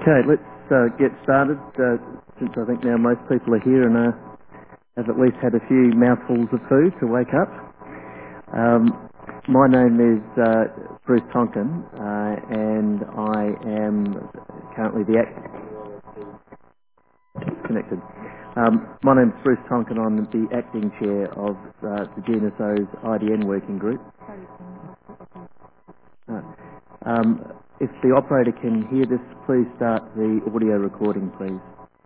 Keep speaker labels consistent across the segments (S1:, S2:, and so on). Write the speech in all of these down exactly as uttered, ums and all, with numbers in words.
S1: Okay, let's uh, get started, uh, since I think now most people are here and uh, have at least had a few mouthfuls of food to wake up. Um, my name is uh, Bruce Tonkin, uh, and I am currently the act... connected. Um, my name is Bruce Tonkin. I'm the acting chair of uh, the G N S O's I D N working group. Uh, um, if the operator can hear this, please start the audio recording, please.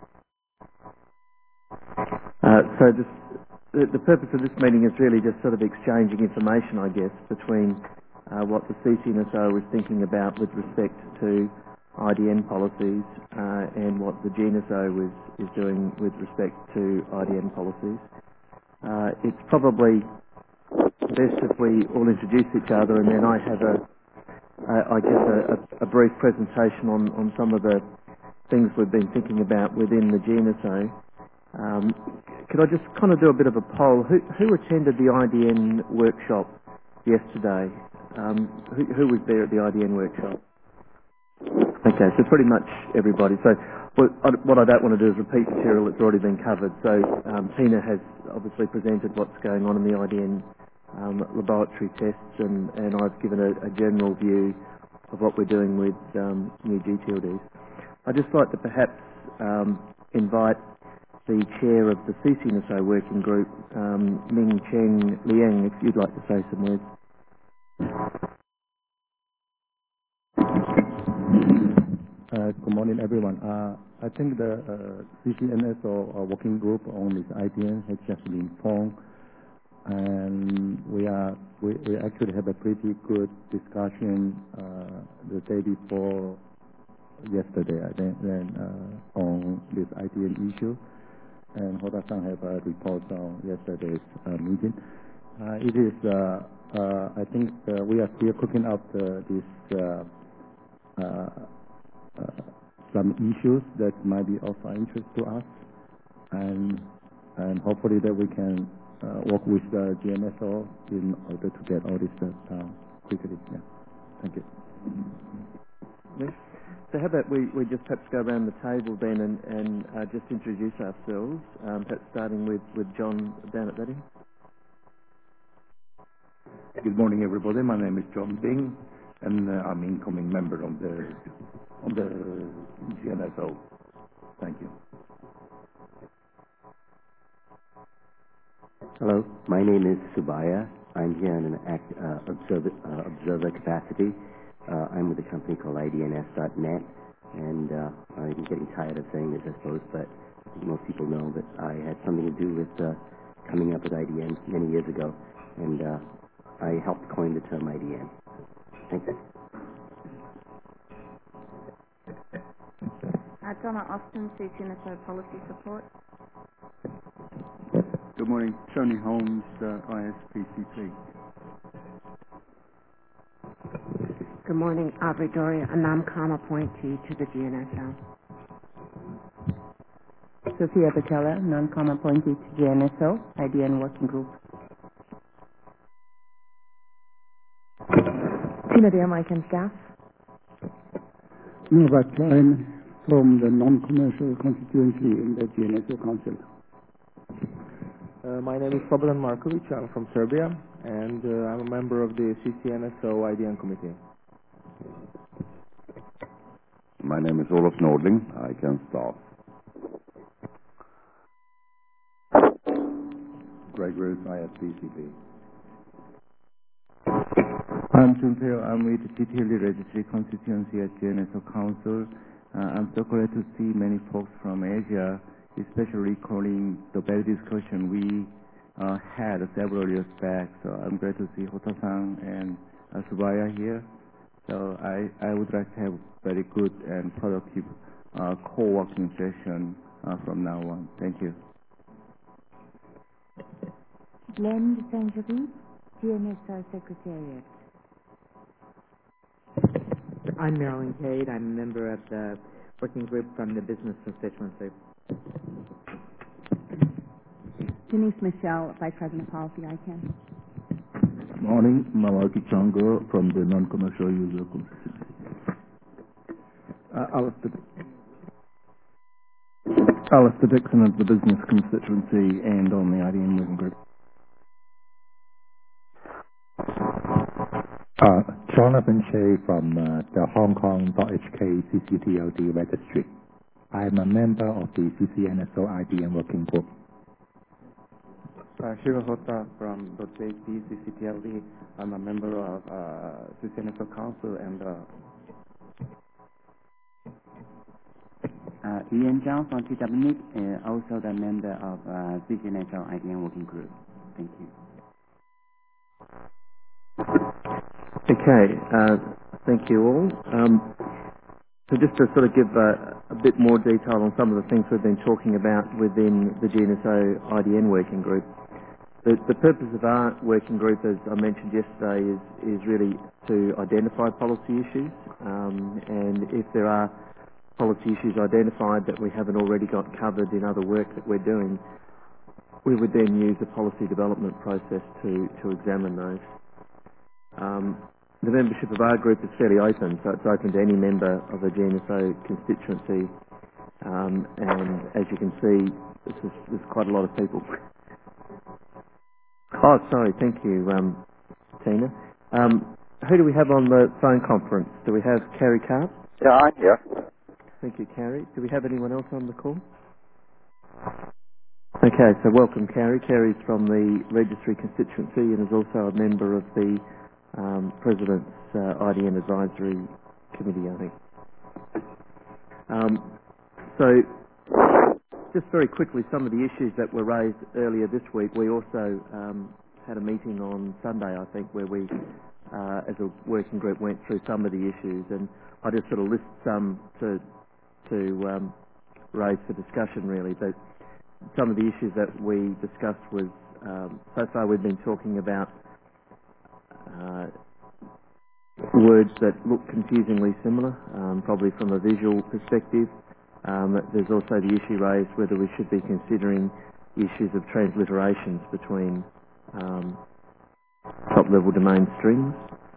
S1: Uh, so this, the, the purpose of this meeting is really just sort of exchanging information, I guess, between uh, what the C C N S O is thinking about with respect to I D N policies uh, and what the G N S O is, is doing with respect to I D N policies. Uh, it's probably best if we all introduce each other, and then I have a, a I guess, a, a brief presentation on, on some of the things we've been thinking about within the G N S O. Um, could I just kind of do a bit of a poll? Who, who attended the I D N workshop yesterday? Um, who, who was there at the I D N workshop? Okay, so pretty much everybody. So what I, what I don't want to do is repeat material that's already been covered. So um, Tina has obviously presented what's going on in the I D N um, laboratory tests, and, and I've given a, a general view of what we're doing with um, new G T L Ds. I'd just like to perhaps um, invite the chair of the C C N S O working group, um, Ming Cheng Liang, if you'd like to say some words.
S2: Uh, good morning, everyone. Uh, I think the uh, C C N S O uh, working group on this I D N has just been formed, and we are we, we actually have a pretty good discussion uh, the day before yesterday, I think, then, uh, on this I D N issue. And Hoda-san have a report on yesterday's uh, meeting. Uh, it is, uh, uh, I think, uh, we are still cooking up uh, this. Uh, uh, Uh, some issues that might be of interest to us, and and hopefully that we can uh, work with the G N S O in order to get all this stuff done quickly. Yeah. Thank you.
S1: Yes. So how about we, we just perhaps go around the table then and, and uh, just introduce ourselves, um, perhaps starting with, with John down at that end.
S3: Good morning, everybody. My name is John Bing, and uh, I'm incoming member on the on the G N S O. Thank you.
S4: Hello, my name is Subaya. I'm here in an act, uh, observer, uh, observer capacity. Uh, I'm with a company called I D N S dot net, and uh, I'm getting tired of saying this, I suppose, but I think most people know that I had something to do with uh, coming up with I D N many years ago, and uh, I helped coin the term I D N. Thank you.
S5: Uh, Donna Austin, C C N S O Policy Support.
S6: Good morning. Tony Holmes, uh, I S P C P.
S7: Good morning. Aubrey Doria, a NOMCOM appointee to the G N S O.
S8: Sophia Bacella, NOMCOM appointee to G N S O, I D N Working Group.
S7: Tina Dear, Mike and staff.
S9: Nova Klein from the non-commercial constituency in the G N S O Council.
S10: Uh, my name is Slobodan Markovic. I'm from Serbia, and uh, I'm a member of the C C N S O I D N committee.
S11: My name is Olof Nordling. I can start.
S3: Greg Ruth, I S P C P.
S12: I'm Jun Peo. I'm with G T L D Registry Constituency at G N S O Council. Uh, I'm so glad to see many folks from Asia, especially recalling the bad discussion we uh, had several years back. So I'm glad to see Hotta-san and uh, Subaya here. So I, I would like to have very good and productive uh, co-working session uh, from now on. Thank you.
S13: Glenn Sanjabi, G N S O Secretariat.
S14: I'm Marilyn Cade. I'm a member of the working group from the business constituency.
S8: Denise Michelle, Vice President Policy, I C A N.
S15: Morning, Mawaki Chango from the non-commercial user constituency. Uh, Alistair, Alistair Dixon of the Business Constituency and on the I D N Working Group.
S16: Uh, Jonathan Shea from uh, the Hong Kong H K C C T L D Registry. I am a member of the C C N S O I D N Working Group.
S12: Uh, Shiva Hota from .J P C C T L D. I'm a member of uh, C C N S O Council and uh,
S17: Uh, Ian Zhang from T W N, uh, also the member of uh, C C N S O I D N Working Group. Thank you.
S1: Okay, uh, thank you all. Um, so just to sort of give uh, a bit more detail on some of the things we've been talking about within the G N S O I D N Working Group. The, the purpose of our working group, as I mentioned yesterday, is, is really to identify policy issues, um, and if there are policy issues identified that we haven't already got covered in other work that we're doing, we would then use a policy development process to, to examine those. Um, the membership of our group is fairly open, so it's open to any member of a G N S O constituency, um, and as you can see, this is, there's quite a lot of people. Oh, sorry, thank you, um, Tina. Um, who do we have on the phone conference? Do we have Carrie Carp?
S18: Yeah, I'm here.
S1: Thank you, Carrie. Do we have anyone else on the call? Okay, so welcome, Carrie. Carrie's from the Registry constituency and is also a member of the um, President's uh, I D N Advisory Committee, I think. Um, so, just very quickly, some of the issues that were raised earlier this week. We also um, had a meeting on Sunday, I think, where we, uh, as a working group, went through some of the issues, and I just sort of list some to to um, raise for discussion, really. But some of the issues that we discussed was, um, so far we've been talking about uh, words that look confusingly similar, um, probably from a visual perspective. Um, there's also the issue raised whether we should be considering issues of transliterations between um, top-level domain strings.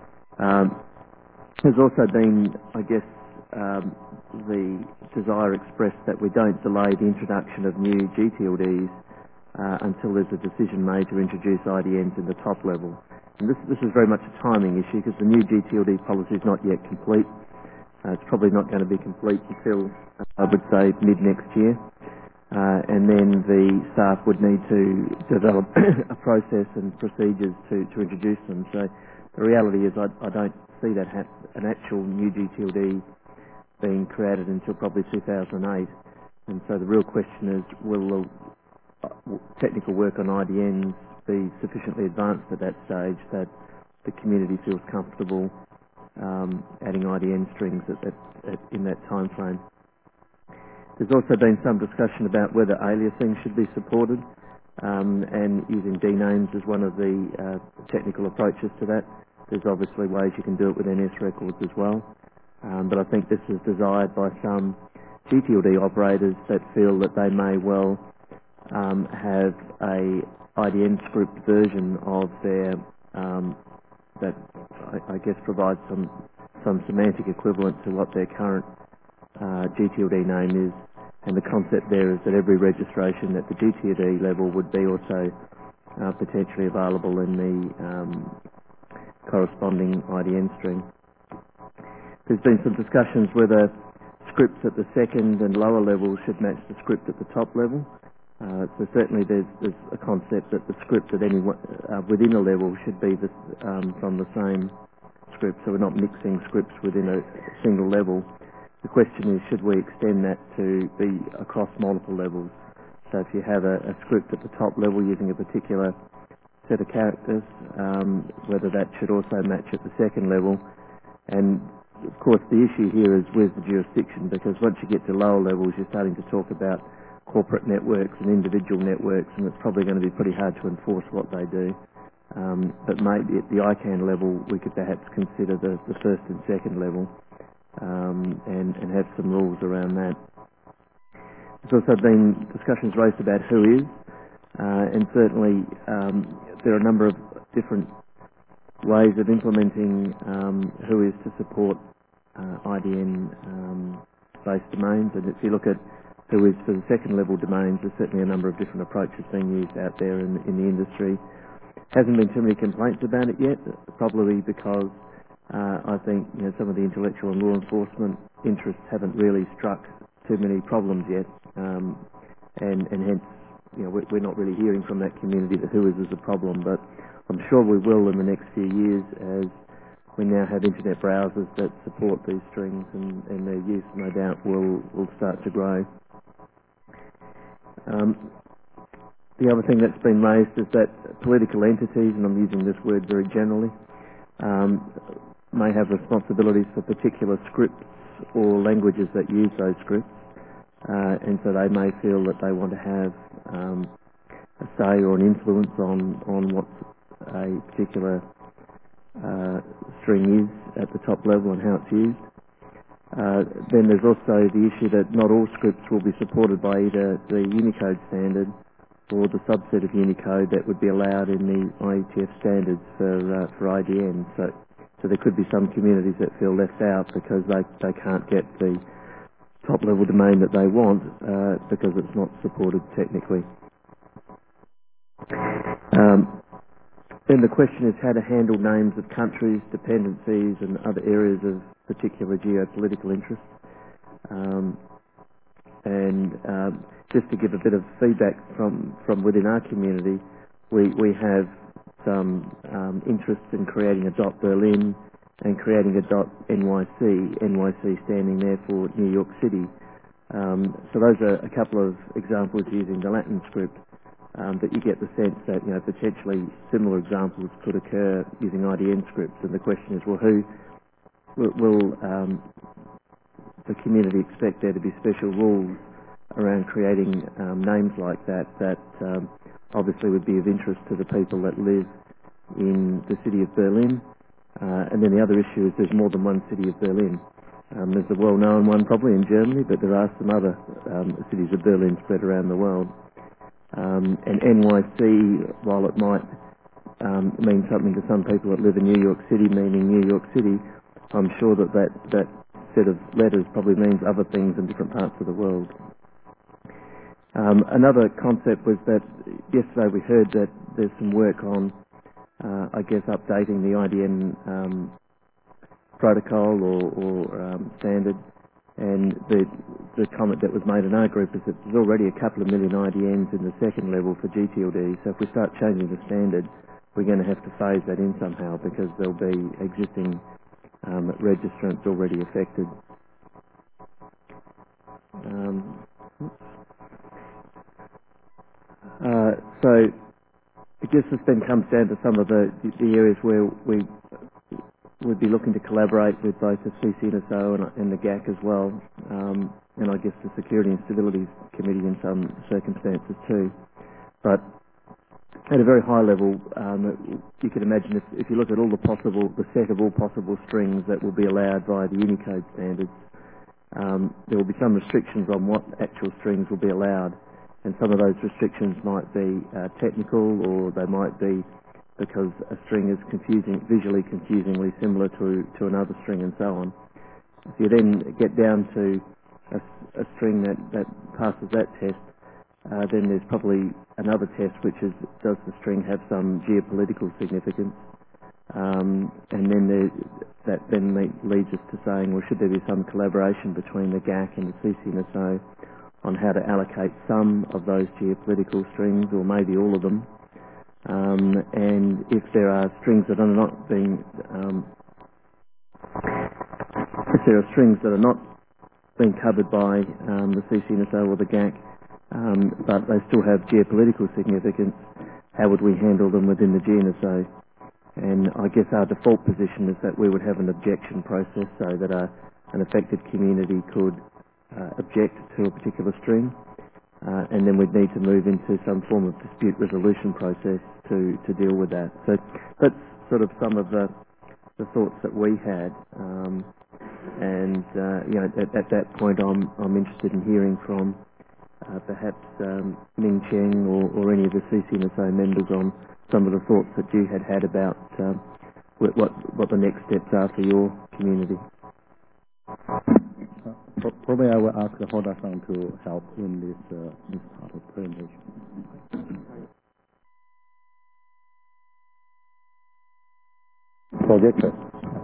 S1: Um, there's also been, I guess, um, the desire expressed that we don't delay the introduction of new G T L Ds uh, until there's a decision made to introduce I D Ns in the top level. And this, this is very much a timing issue because the new G T L D policy is not yet complete. Uh, it's probably not going to be complete until, uh, I would say, mid-next year. Uh, and then the staff would need to develop a process and procedures to, to introduce them. So the reality is I, I don't see that ha an actual new G T L D being created until probably two thousand eight. And so the real question is, will the uh, technical work on I D Ns be sufficiently advanced at that stage that the community feels comfortable um, adding I D N strings at, at, at, in that time frame? There's also been some discussion about whether aliasing should be supported, um, and using D names is one of the uh, technical approaches to that. There's obviously ways you can do it with N S records as well, um, but I think this is desired by some G T L D operators that feel that they may well um, have a I D N script version of their um, that I, I guess provides some some semantic equivalent to what their current uh, G T L D name is, and the concept there is that every registration at the G T L D level would be also uh, potentially available in the um, corresponding I D N string. There's been some discussions whether scripts at the second and lower levels should match the script at the top level. Uh, so certainly there's, there's a concept that the script at any uh, within a level should be the, um, from the same script, so we're not mixing scripts within a single level. The question is, should we extend that to be across multiple levels? So if you have a, a script at the top level using a particular set of characters, um, whether that should also match at the second level. And of course the issue here is where's the jurisdiction, because once you get to lower levels you're starting to talk about corporate networks and individual networks, and it's probably going to be pretty hard to enforce what they do. Um, but maybe at the I CANN level we could perhaps consider the, the first and second level um, and, and have some rules around that. There's also been discussions raised about who is, uh, and certainly um, there are a number of different ways of implementing um, who is to support uh, I D N-based um, domains. And if you look at who is for the second-level domains, there's certainly a number of different approaches being used out there in, in the industry. Hasn't been too many complaints about it yet, probably because uh, I think you know some of the intellectual and law enforcement interests haven't really struck too many problems yet, um, and, and hence you know we're, we're not really hearing from that community that who is is a problem. But I'm sure we will in the next few years as we now have internet browsers that support these strings, and, and their use, no doubt, will will start to grow. Um, The other thing that's been raised is that political entities, and I'm using this word very generally, um, may have responsibilities for particular scripts or languages that use those scripts, uh, and so they may feel that they want to have um, a say or an influence on, on what a particular uh, string is at the top level and how it's used. Uh, then there's also the issue that not all scripts will be supported by either the Unicode standard or the subset of Unicode that would be allowed in the I E T F standards for uh, for I D N. So, so there could be some communities that feel left out because they they can't get the top level domain that they want uh, because it's not supported technically. Um, then the question is how to handle names of countries, dependencies, and other areas of particular geopolitical interest. Um, and um, just to give a bit of feedback from, from within our community, we, we have some um, interest in creating a .Berlin and creating a .N Y C, N Y C standing there for New York City. Um, so those are a couple of examples using the Latin script, um, but you get the sense that you know potentially similar examples could occur using I D N scripts. And the question is, well, who will, will um, the community expect there to be special rules around creating um, names like that that um, obviously would be of interest to the people that live in the city of Berlin. Uh, and then the other issue is there's more than one city of Berlin. Um, there's a well-known one probably in Germany, but there are some other um, cities of Berlin spread around the world. Um, and N Y C, while it might um, mean something to some people that live in New York City, meaning New York City, I'm sure that that, that set of letters probably means other things in different parts of the world. Um, another concept was that yesterday we heard that there's some work on, uh, I guess, updating the I D N um, protocol or, or um, standard, and the, the comment that was made in our group is that there's already a couple of million I D Ns in the second level for G T L D, so if we start changing the standard, we're going to have to phase that in somehow because there'll be existing um, registrants already affected. Um, Uh, so I guess this then comes down to some of the, the areas where we would be looking to collaborate with both the C C N S O and, and the G A C as well, um, and I guess the Security and Stability Committee in some circumstances too. But at a very high level, um, you can imagine if, if you look at all the possible, the set of all possible strings that will be allowed via the Unicode standards, um, there will be some restrictions on what actual strings will be allowed. And some of those restrictions might be uh, technical, or they might be because a string is confusing, visually confusingly similar to, to another string and so on. If you then get down to a, a string that, that passes that test, uh, then there's probably another test which is, does the string have some geopolitical significance? Um, and then there, that then leads us to saying, well, should there be some collaboration between the G A C and the C C N S O on how to allocate some of those geopolitical strings, or maybe all of them, um, and if there are strings that are not being, um, if there are strings that are not being covered by um, the C C N S O or the G A C, um, but they still have geopolitical significance, how would we handle them within the G N S O? And I guess our default position is that we would have an objection process so that a, an affected community could Uh, object to a particular string, uh, and then we'd need to move into some form of dispute resolution process to, to deal with that. So that's sort of some of the, the thoughts that we had, um, and uh, you know at, at that point I'm, I'm interested in hearing from uh, perhaps um, Ming Cheng or, or any of the C C N S O members on some of the thoughts that you had had about um, what, what the next steps are for your community.
S2: Uh, pro- probably I will ask Hoda-san to help in this, uh, this part of presentation. Projector.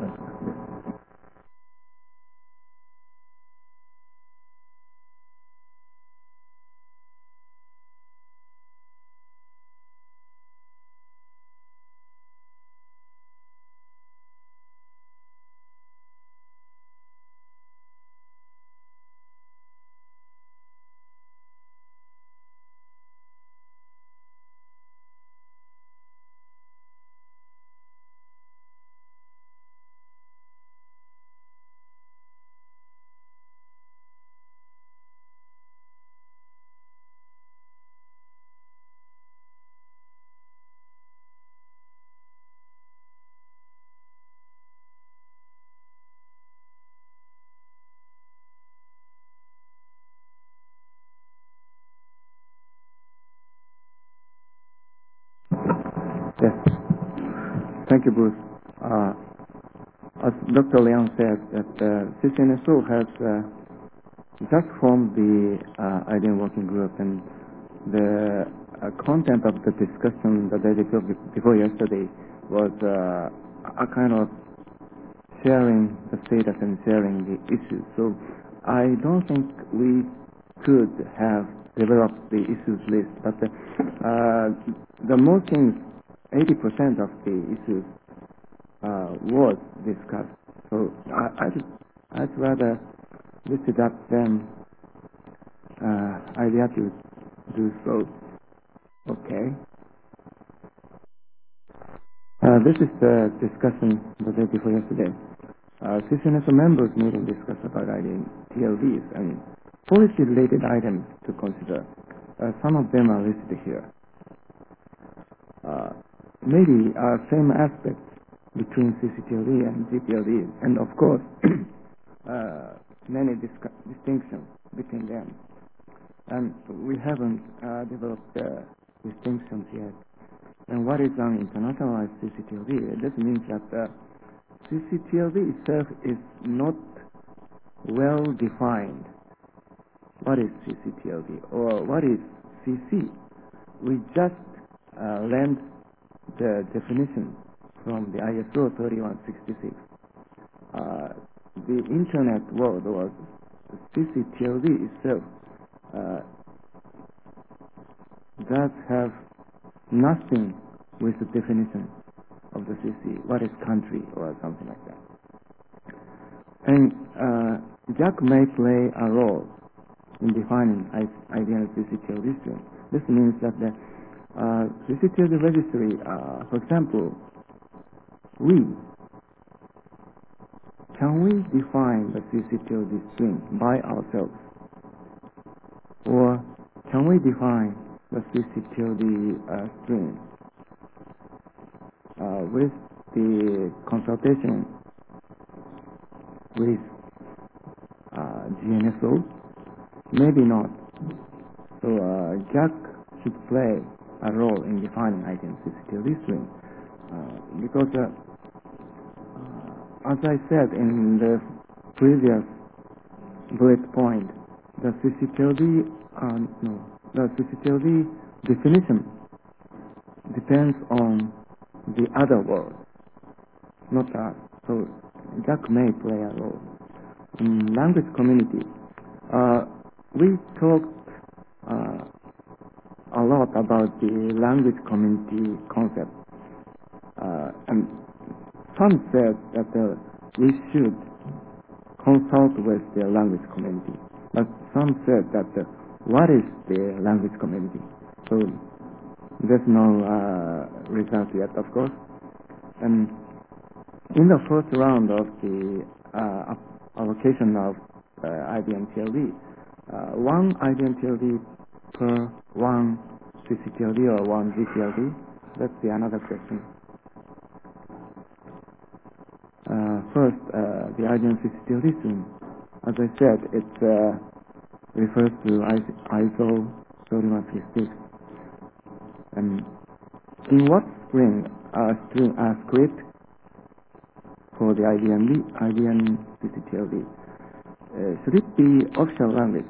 S12: Yes. Thank you, Bruce. Uh, as Doctor Liang said, that uh, C C N S O has uh, just formed the uh, I D N working group, and the uh, content of the discussion the day before, before yesterday was uh, a kind of sharing the status and sharing the issues. So I don't think we could have developed the issues list, but uh, uh, the most things, eighty percent of the issues uh, was discussed. So I, I'd, I'd rather listed up them uh, idea to do so. Okay. Uh, this is the discussion the day before yesterday. Uh, C C N S O members meeting discussed about I D N T L Ds and policy-related items to consider. Uh, some of them are listed here. Uh, maybe uh, same aspects between C C T L D and G P L D, and of course, uh, many distinctions between them. And we haven't uh, developed uh, distinctions yet. And what is an internationalized C C T L D? This means that uh, C C T L D itself is not well defined. What is C C T L D or what is C C? We just uh, lend the definition from the I S O thirty-one sixty-six. Uh, the internet world was C C T L D itself uh, does have nothing with the definition of the C C. What is country or something like that. And uh, Jack may play a role in defining I D N C C T L D stream. This means that the uh, C C T L D registry, uh, for example, we, can we define the C C T L D stream by ourselves? Or can we define the C C T L D uh, stream uh, with the consultation with uh, G N S O? Maybe not. So uh, Jack should play a role in defining I D N C C T L D stream uh, because uh, uh, as I said in the previous bullet point, the C C T L D uh, no, the C C T L D definition depends on the other world, not us. So Jack may play a role. In language community, uh, we talked uh, a lot about the language community concept, uh, and some said that uh, we should consult with the language community, but some said that uh, what is the language community? So there's no uh, result yet, of course. And in the first round of the uh, allocation of uh, I D N T L D, uh, one I D N T L D per one C C T L D or one G P L D, that's the another question. Uh, first, uh, the I D N C C T L D stream. As I said, it uh, refers to I S O thirty-one sixty-six. And in what string, uh, string uh, script for the I D N C C T L D?
S18: uh, should it be official language?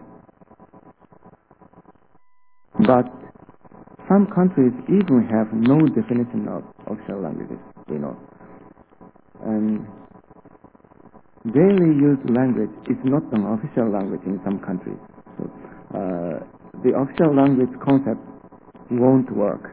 S18: But some countries even have no definition of official languages, you know. And daily used language is not an official language in some countries. So uh, the official language concept won't work.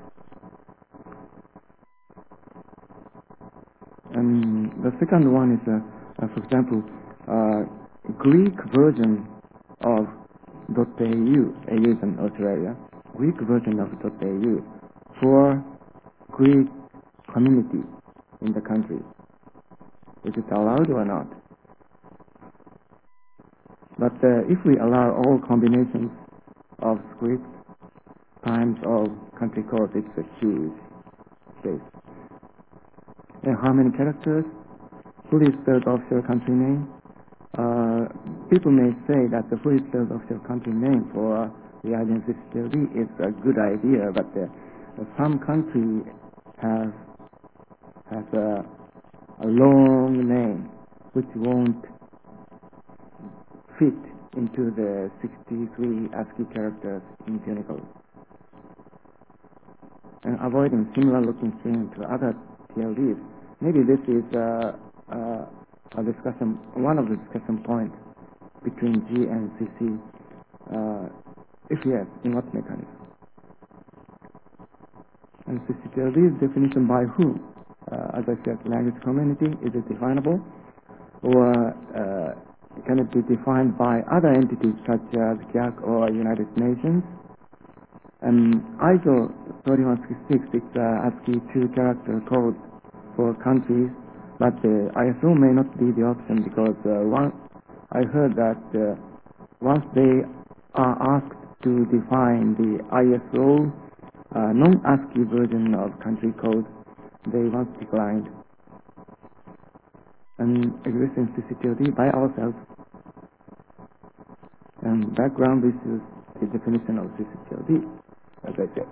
S18: And the second one is, uh, uh, for example, uh, Greek version of .au, A U is in Australia, Greek version of .au for Greek community in the country. Is it allowed or not? But uh, if we allow all combinations of scripts times of country codes, it's a huge space. And how many characters? Who is the official country name? Uh, people may say that the who is the official country name for the I D N six T L D is a good idea, but uh, some country has has a, a long name which won't fit into the sixty-three ASCII characters in Unicode. And avoiding similar looking strings to other T L Ds. Maybe this is uh, uh, a discussion, one of the discussion points between G and C C. Uh, if yes, in what mechanism? And C C T L D is definition by whom? Uh, as I said, language community, is it definable? Or uh, can it be defined by other entities such as G A C or United Nations? And I S O thirty-one sixty-six is uh, ASCII two character code for countries, but uh, I S O may not be the option because uh, one, I heard that uh, once they are asked to define the I S O uh, non-ASCII version of country code, they once declined. And existing C C T L D by ourselves. And background is the definition of C C T L D, as I said.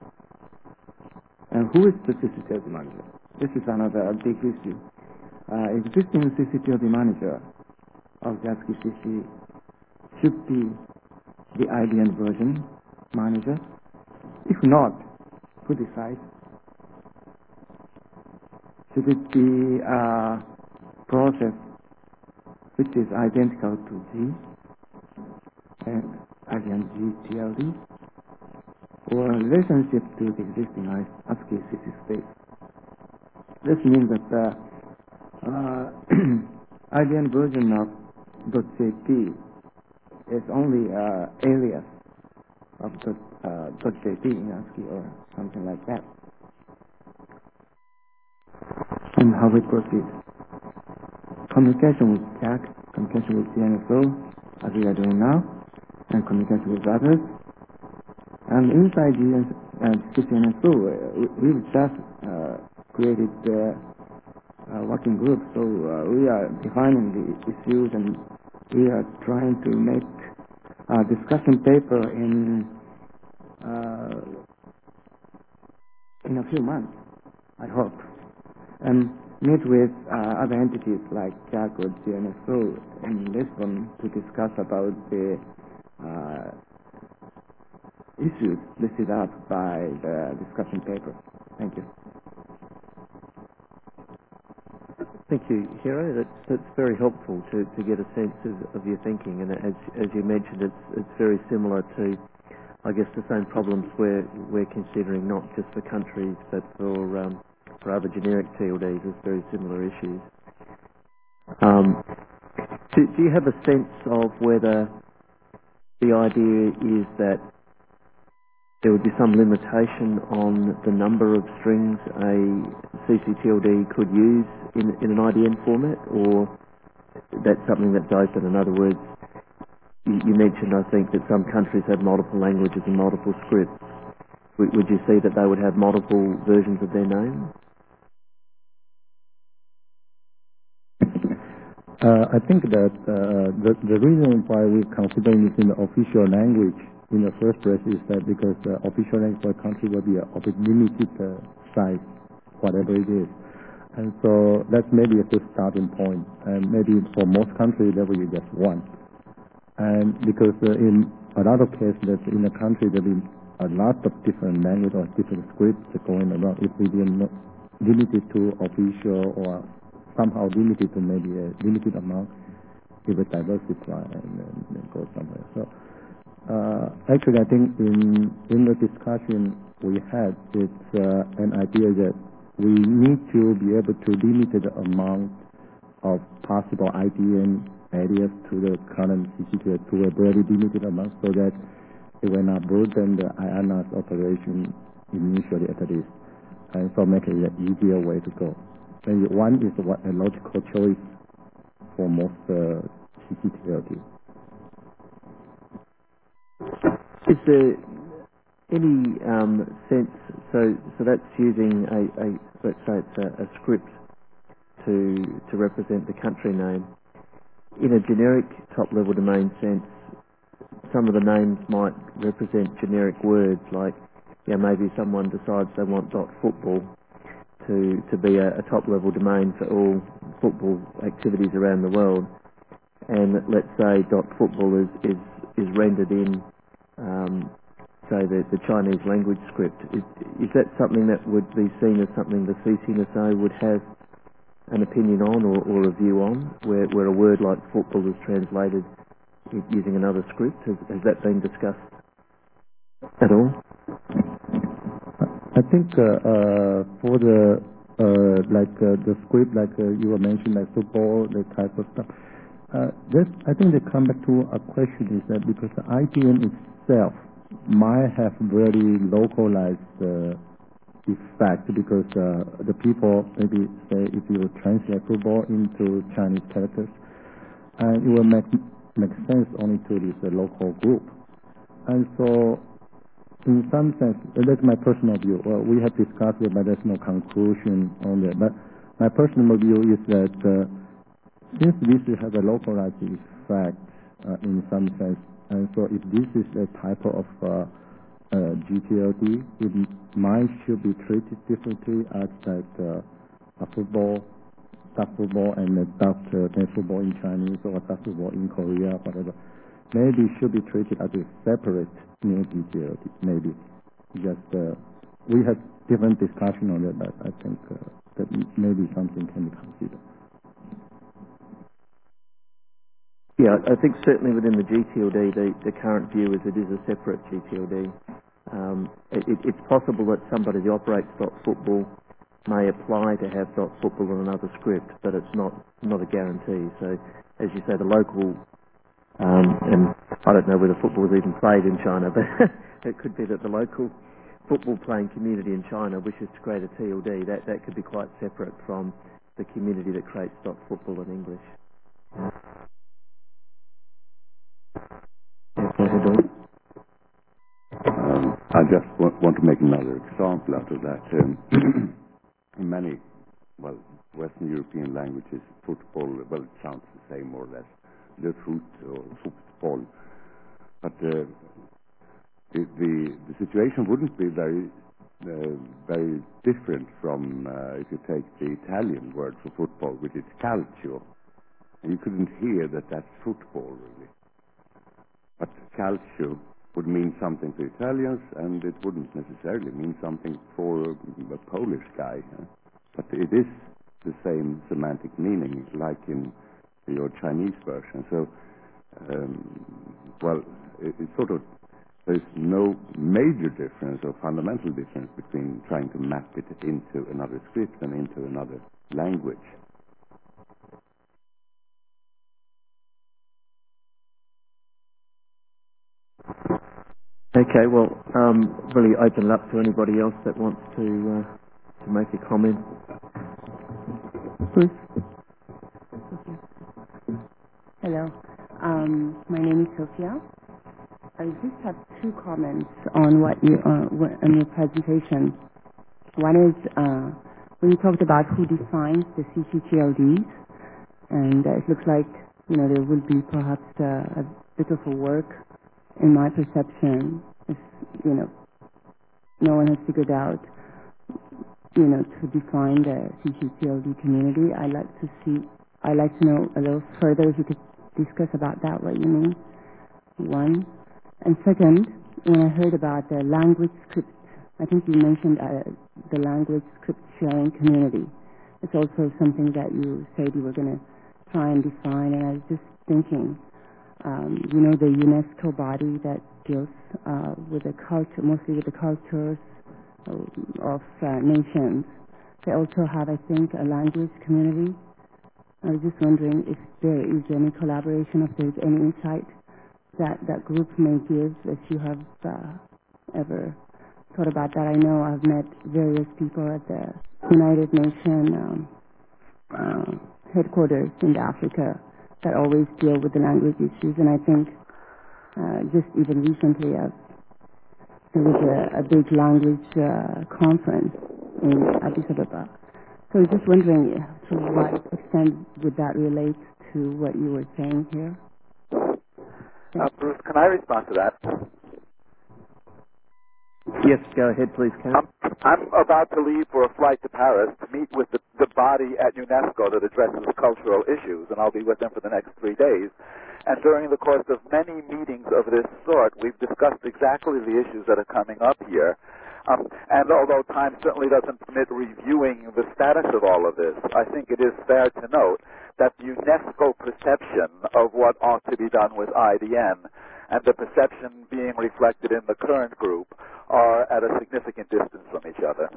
S18: And who is the C C T L D manager? This is another big issue. Uh, existing C C T L D manager of the ASCII C C should be the I D N version manager. If not, who decides? Should it be a process which is identical to G and I D N G T L D, or a relationship to the existing ASCII C C space? This means that the uh, I D N version of .jp is only uh, alias of uh, .jp in ASCII or something like that. And how we proceed. Communication with G A C, communication with G N S O, as we are doing now, and communication with others. And inside G N S O, uh, we've just uh, created the uh, working group, so uh, we are defining the issues and we are trying to make a discussion paper in uh, in a few months, I hope, and meet with uh, other entities like G A C or G N S O in Lisbon to discuss about the uh, issues listed up by the discussion paper. Thank you.
S1: Thank you, Hiro. That's, that's very helpful to, to get a sense of, of your thinking. And as, as you mentioned, it's, it's very similar to, I guess, the same problems we're, we're considering, not just for countries, but for, um, for other generic T L Ds with very similar issues. Um, do, do you have a sense of whether the idea is that there would be some limitation on the number of strings a C C T L D could use in, in an I D N format, or that's something that's open? In other words, you, you mentioned, I think, that some countries have multiple languages and multiple scripts. Would, would you see that they would have multiple versions of their name?
S2: Uh, I think that uh, the, the reason why we consider this in the official language in the first place is that because the official language for a country will be a, of a limited uh, size, whatever it is. And so that's maybe a good starting point. And maybe for most countries, there will be just one. And because uh, in a lot of cases that in the country there is a lot of different language or different scripts going around. If we are not limited to official or somehow limited to maybe a limited amount, it will diversify and, and, and go somewhere. So uh, actually, I think in in the discussion we had, it's uh, an idea that we need to be able to limit the amount of possible I D N areas to the current C C T L to a very limited amount, so that it will not burden the I A N A's operation initially at least, and so make it an easier way to go. Maybe one is what a logical choice for most uh, C C T L D.
S1: Is there any um, sense, so so that's using a, a let's say it's a, a script to to represent the country name. In a generic top-level domain sense, some of the names might represent generic words, like, yeah, maybe someone decides they want .football to to be a, a top-level domain for all football activities around the world, and let's say .football is is is rendered in um, say the, the Chinese language script. Is, is that something that would be seen as something the C C N S O would have an opinion on or, or a view on, where, where a word like football is translated using another script? Has, has that been discussed at all?
S2: I think uh, uh, for the uh, like uh, the script, like uh, you were mentioning, like football, that type of stuff. Uh, this, I think they come back to a question is that because the I D N itself might have very localized uh, effect, because uh, the people maybe say if you translate football into Chinese characters, and it will make make sense only to this uh, local group. And so, in some sense, that's my personal view. Well, we have discussed it, but there's no conclusion on that. But my personal view is that uh, since this has a localized effect uh, in some sense, and so if this is a type of uh, uh, G T L D, it might should be treated differently as like uh, a football, duck football, and a duck uh, football in Chinese, or duck football in Korea, whatever. Maybe it should be treated as a separate new G T L D. Maybe just uh, we had different discussion on that, but I think uh, that maybe something can be considered.
S1: Yeah, I think certainly within the G T L D, the, the current view is it is a separate G T L D. Um, it, it's possible that somebody who operates .football may apply to have .football in another script, but it's not not a guarantee. So, as you say, the local, um, and I don't know whether football is even played in China, but it could be that the local football playing community in China wishes to create a T L D. That that could be quite separate from the community that creates .football in English.
S11: Um, I just want, want to make another example out of that. Um, in many, well, Western European languages, football, well, it sounds the same more or less, the foot or football. But uh, the, the the situation wouldn't be very uh, very different from uh, if you take the Italian word for football, which is calcio. And you couldn't hear that that's football, really. But calcio would mean something to Italians, and it wouldn't necessarily mean something for a Polish guy. Huh? But it is the same semantic meaning, like in your Chinese version. So, um, well, it, it's sort of, there's no major difference or fundamental difference between trying to map it into another script and into another language.
S1: Okay, well, um, really open it up to anybody else that wants to uh, to make a comment.
S8: Bruce. Hello, um, my name is Sophia. I just have two comments on what you uh, on your presentation. One is uh, when you talked about who defines the C C T L Ds, and uh, it looks like you know there will be perhaps uh, a bit of a work. In my perception, if, you know, no one has figured out, you know, to define the C C T L D community. I'd like to see, I'd like to know a little further if you could discuss about that, what you mean. one. And second, when I heard about the language script, I think you mentioned uh, the language script sharing community. It's also something that you said you were going to try and define, and I was just thinking, um, you know, the UNESCO body that deals uh, with the culture, mostly with the cultures of uh, nations, they also have, I think, a language community. I was just wondering if there is any collaboration, if there's any insight that that group may give, if you have uh, ever thought about that. I know I've met various people at the United Nations um, uh, headquarters in Africa that always deal with the language issues, and I think uh, just even recently I've, there was a, a big language uh, conference in Addis Ababa. So I was just wondering to what extent would that relate to what you were saying here?
S19: Uh, Bruce, can I respond to that?
S1: Yes, go ahead, please, Karen.
S19: I'm, I'm about to leave for a flight to Paris to meet with the, the body at UNESCO that addresses cultural issues, and I'll be with them for the next three days. And during the course of many meetings of this sort, we've discussed exactly the issues that are coming up here. Um, and although time certainly doesn't permit reviewing the status of all of this, I think it is fair to note that the UNESCO perception of what ought to be done with I D N and the perception being reflected in the current group are at a significant distance from each other.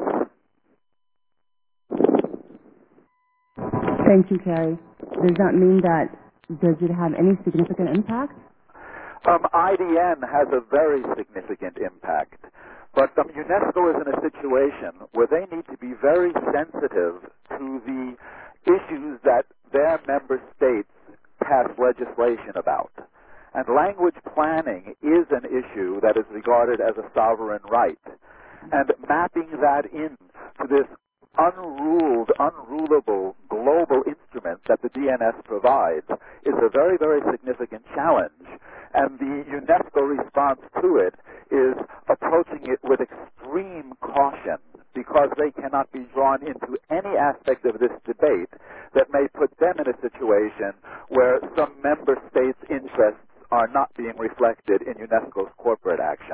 S8: Thank you, Carrie. Does that mean that, does it have any significant impact?
S19: Um, I D N has a very significant impact. But um, UNESCO is in a situation where they need to be very sensitive to the issues that their member states pass legislation about. And language planning is an issue that is regarded as a sovereign right. And mapping that into this unruled, unrulable global instrument that the D N S provides is a very, very significant challenge. And the UNESCO response to it is approaching it with extreme caution because they cannot be drawn into any aspect of this debate that may put them in a situation where some member states' interests are not being reflected in UNESCO's corporate action.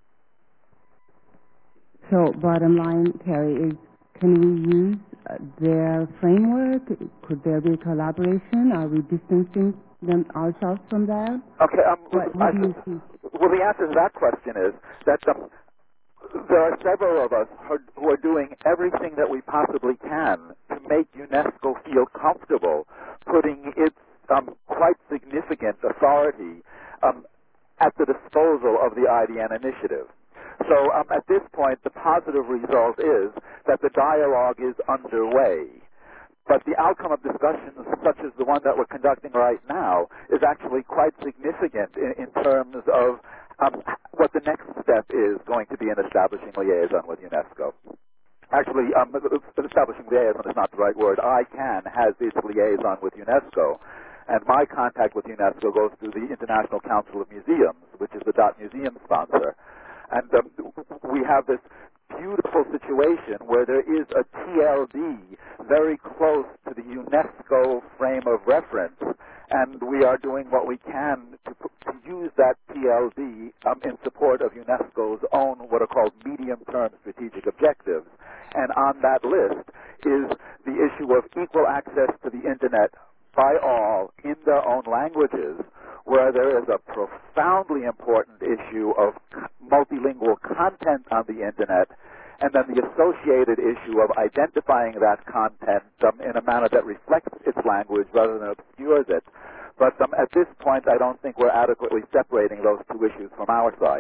S8: So bottom line, Carrie, is can we use uh, their framework? Could there be collaboration? Are we distancing them ourselves from that?
S19: Okay. Um,
S8: what, what
S19: I,
S8: do you see?
S19: Well, the answer to that question is that um, there are several of us who are doing everything that we possibly can to make UNESCO feel comfortable putting its um, quite significant authority um, at the disposal of the I D N initiative. So um, at this point, the positive result is that the dialogue is underway. But the outcome of discussions such as the one that we're conducting right now is actually quite significant in, in terms of um, what the next step is going to be in establishing liaison with UNESCO. Actually, um, establishing liaison is not the right word. I CAN has its liaison with UNESCO, and my contact with UNESCO goes through the International Council of Museums, which is the DOT Museum sponsor. And um, we have this beautiful situation where there is a T L D very close to the UNESCO frame of reference, and we are doing what we can to, to use that T L D um, in support of UNESCO's own what are called medium-term strategic objectives. And on that list is the issue of equal access to the Internet by all in their own languages, where there is a profoundly important issue of multilingual content on the Internet, and then the associated issue of identifying that content um, in a manner that reflects its language rather than obscures it. But um, at this point, I don't think we're adequately separating those two issues from our side.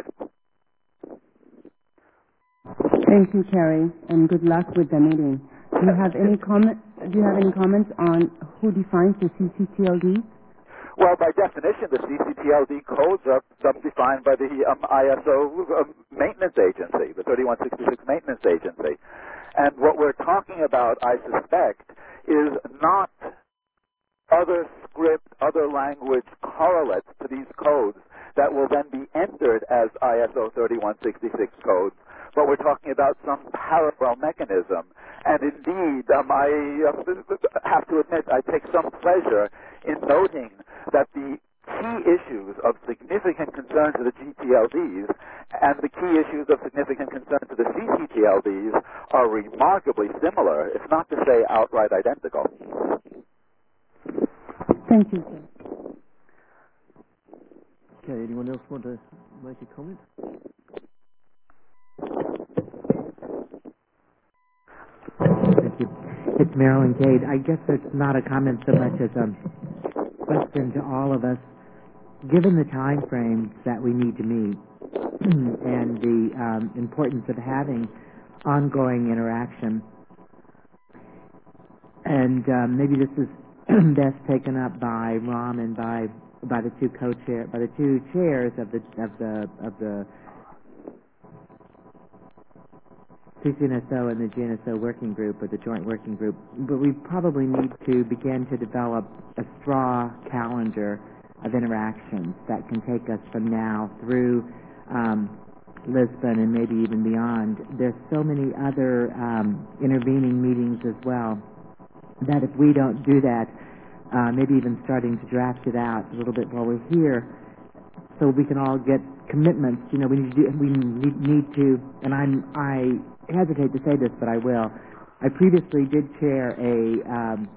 S8: Thank you, Carrie, and good luck with the meeting. Do you have any comment? Do you have any comments on who defines the C C T L D?
S19: Well, by definition, the C C T L D codes are defined by the um, I S O um, maintenance agency, the thirty-one sixty-six maintenance agency. And what we're talking about, I suspect, is not other script, other language correlates to these codes that will then be entered as I S O thirty-one sixty-six codes, but we're talking about some parallel mechanism. And indeed, um, I uh, have to admit, I take some pleasure in noting that the key issues of significant concern to the G T L Ds and the key issues of significant concern to the C C T L Ds are remarkably similar, if not to say outright identical.
S8: Thank you, sir.
S1: Okay, anyone else want to make a comment?
S14: Thank you. It's Marilyn Cade. I guess it's not a comment so much as a question to all of us. Given the time frames that we need to meet and the um, importance of having ongoing interaction, and um, maybe this is best taken up by Ram and by by the two co-chair by the two chairs of the of the of the C C N S O and the G N S O working group, or the joint working group, but we probably need to begin to develop a straw calendar of interactions that can take us from now through um, Lisbon and maybe even beyond. There's so many other um, intervening meetings as well that if we don't do that, uh, maybe even starting to draft it out a little bit while we're here, so we can all get commitments. You know, we need to, do, we need, need to, and I'm I. hesitate to say this, but I will. I previously did chair a um,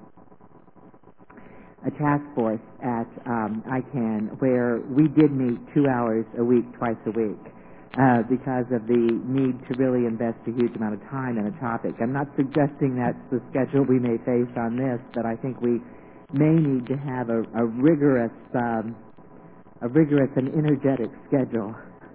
S14: a task force at um, I CANN where we did meet two hours a week, twice a week, uh, because of the need to really invest a huge amount of time in a topic. I'm not suggesting that's the schedule we may face on this, but I think we may need to have a, a rigorous, um, a rigorous and energetic schedule.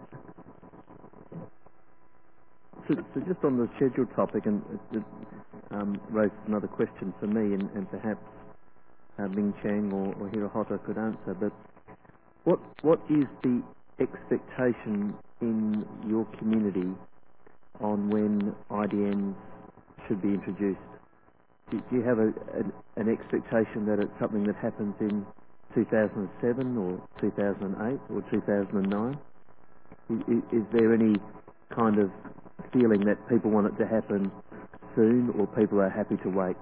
S1: So, so just on the schedule topic, and it, it um, raises another question for me, and, and perhaps uh, Ming Chang or, or Hirohito could answer, but what what is the expectation in your community on when I D Ns should be introduced? Do, do you have a, a, an expectation that it's something that happens in two thousand seven or two thousand eight or two thousand nine? Is, is there any kind of feeling that people want it to happen soon, or people are happy to wait?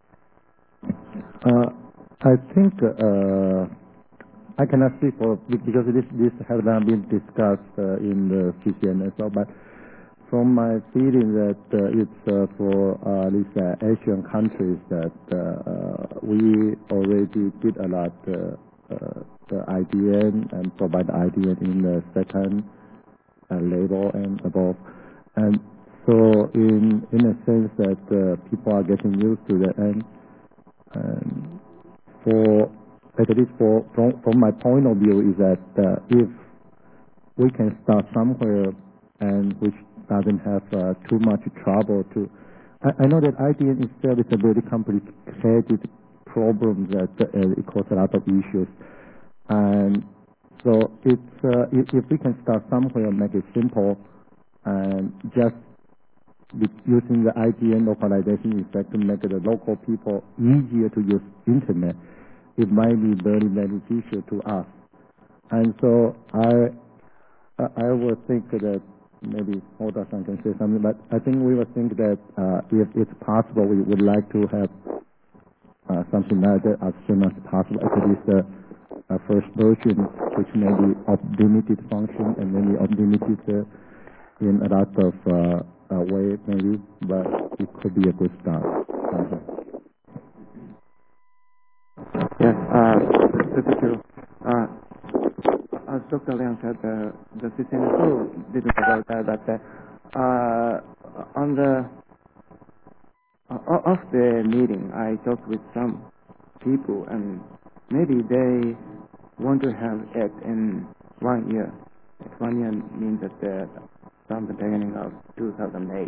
S2: Uh, I think uh, I cannot speak for, because this this has not been discussed uh, in the C C N S O, but from my feeling that uh, it's uh, for uh, these uh, Asian countries that uh, uh, we already did a lot uh, uh, the I D N and provide I D N in the second uh, level and above. And so, in in a sense that uh, people are getting used to that, and um, for at least for from from my point of view is that uh, if we can start somewhere and which doesn't have uh, too much trouble to, I, I know that I D N itself is a very complicated problem that uh, it causes a lot of issues, and so it's uh, if, if we can start somewhere and make it simple. And just using the I D N localization effect to make the local people easier to use internet, it might be very beneficial to us. And so I I would think that maybe Oda-san can say something, but I think we would think that uh, if it's possible, we would like to have uh, something like that as soon as possible, at least the uh, first version, which may be of limited function and maybe of limited uh, in a lot of uh, uh, way, maybe, but it could be a good start. Uh-huh.
S18: Yes, uh, this is true. Uh, as Doctor Liang said, uh, the C C N S O didn't about that, but uh, on the uh, of the meeting, I talked with some people, and maybe they want to have it in one year. One year means that the from the beginning of two thousand eight.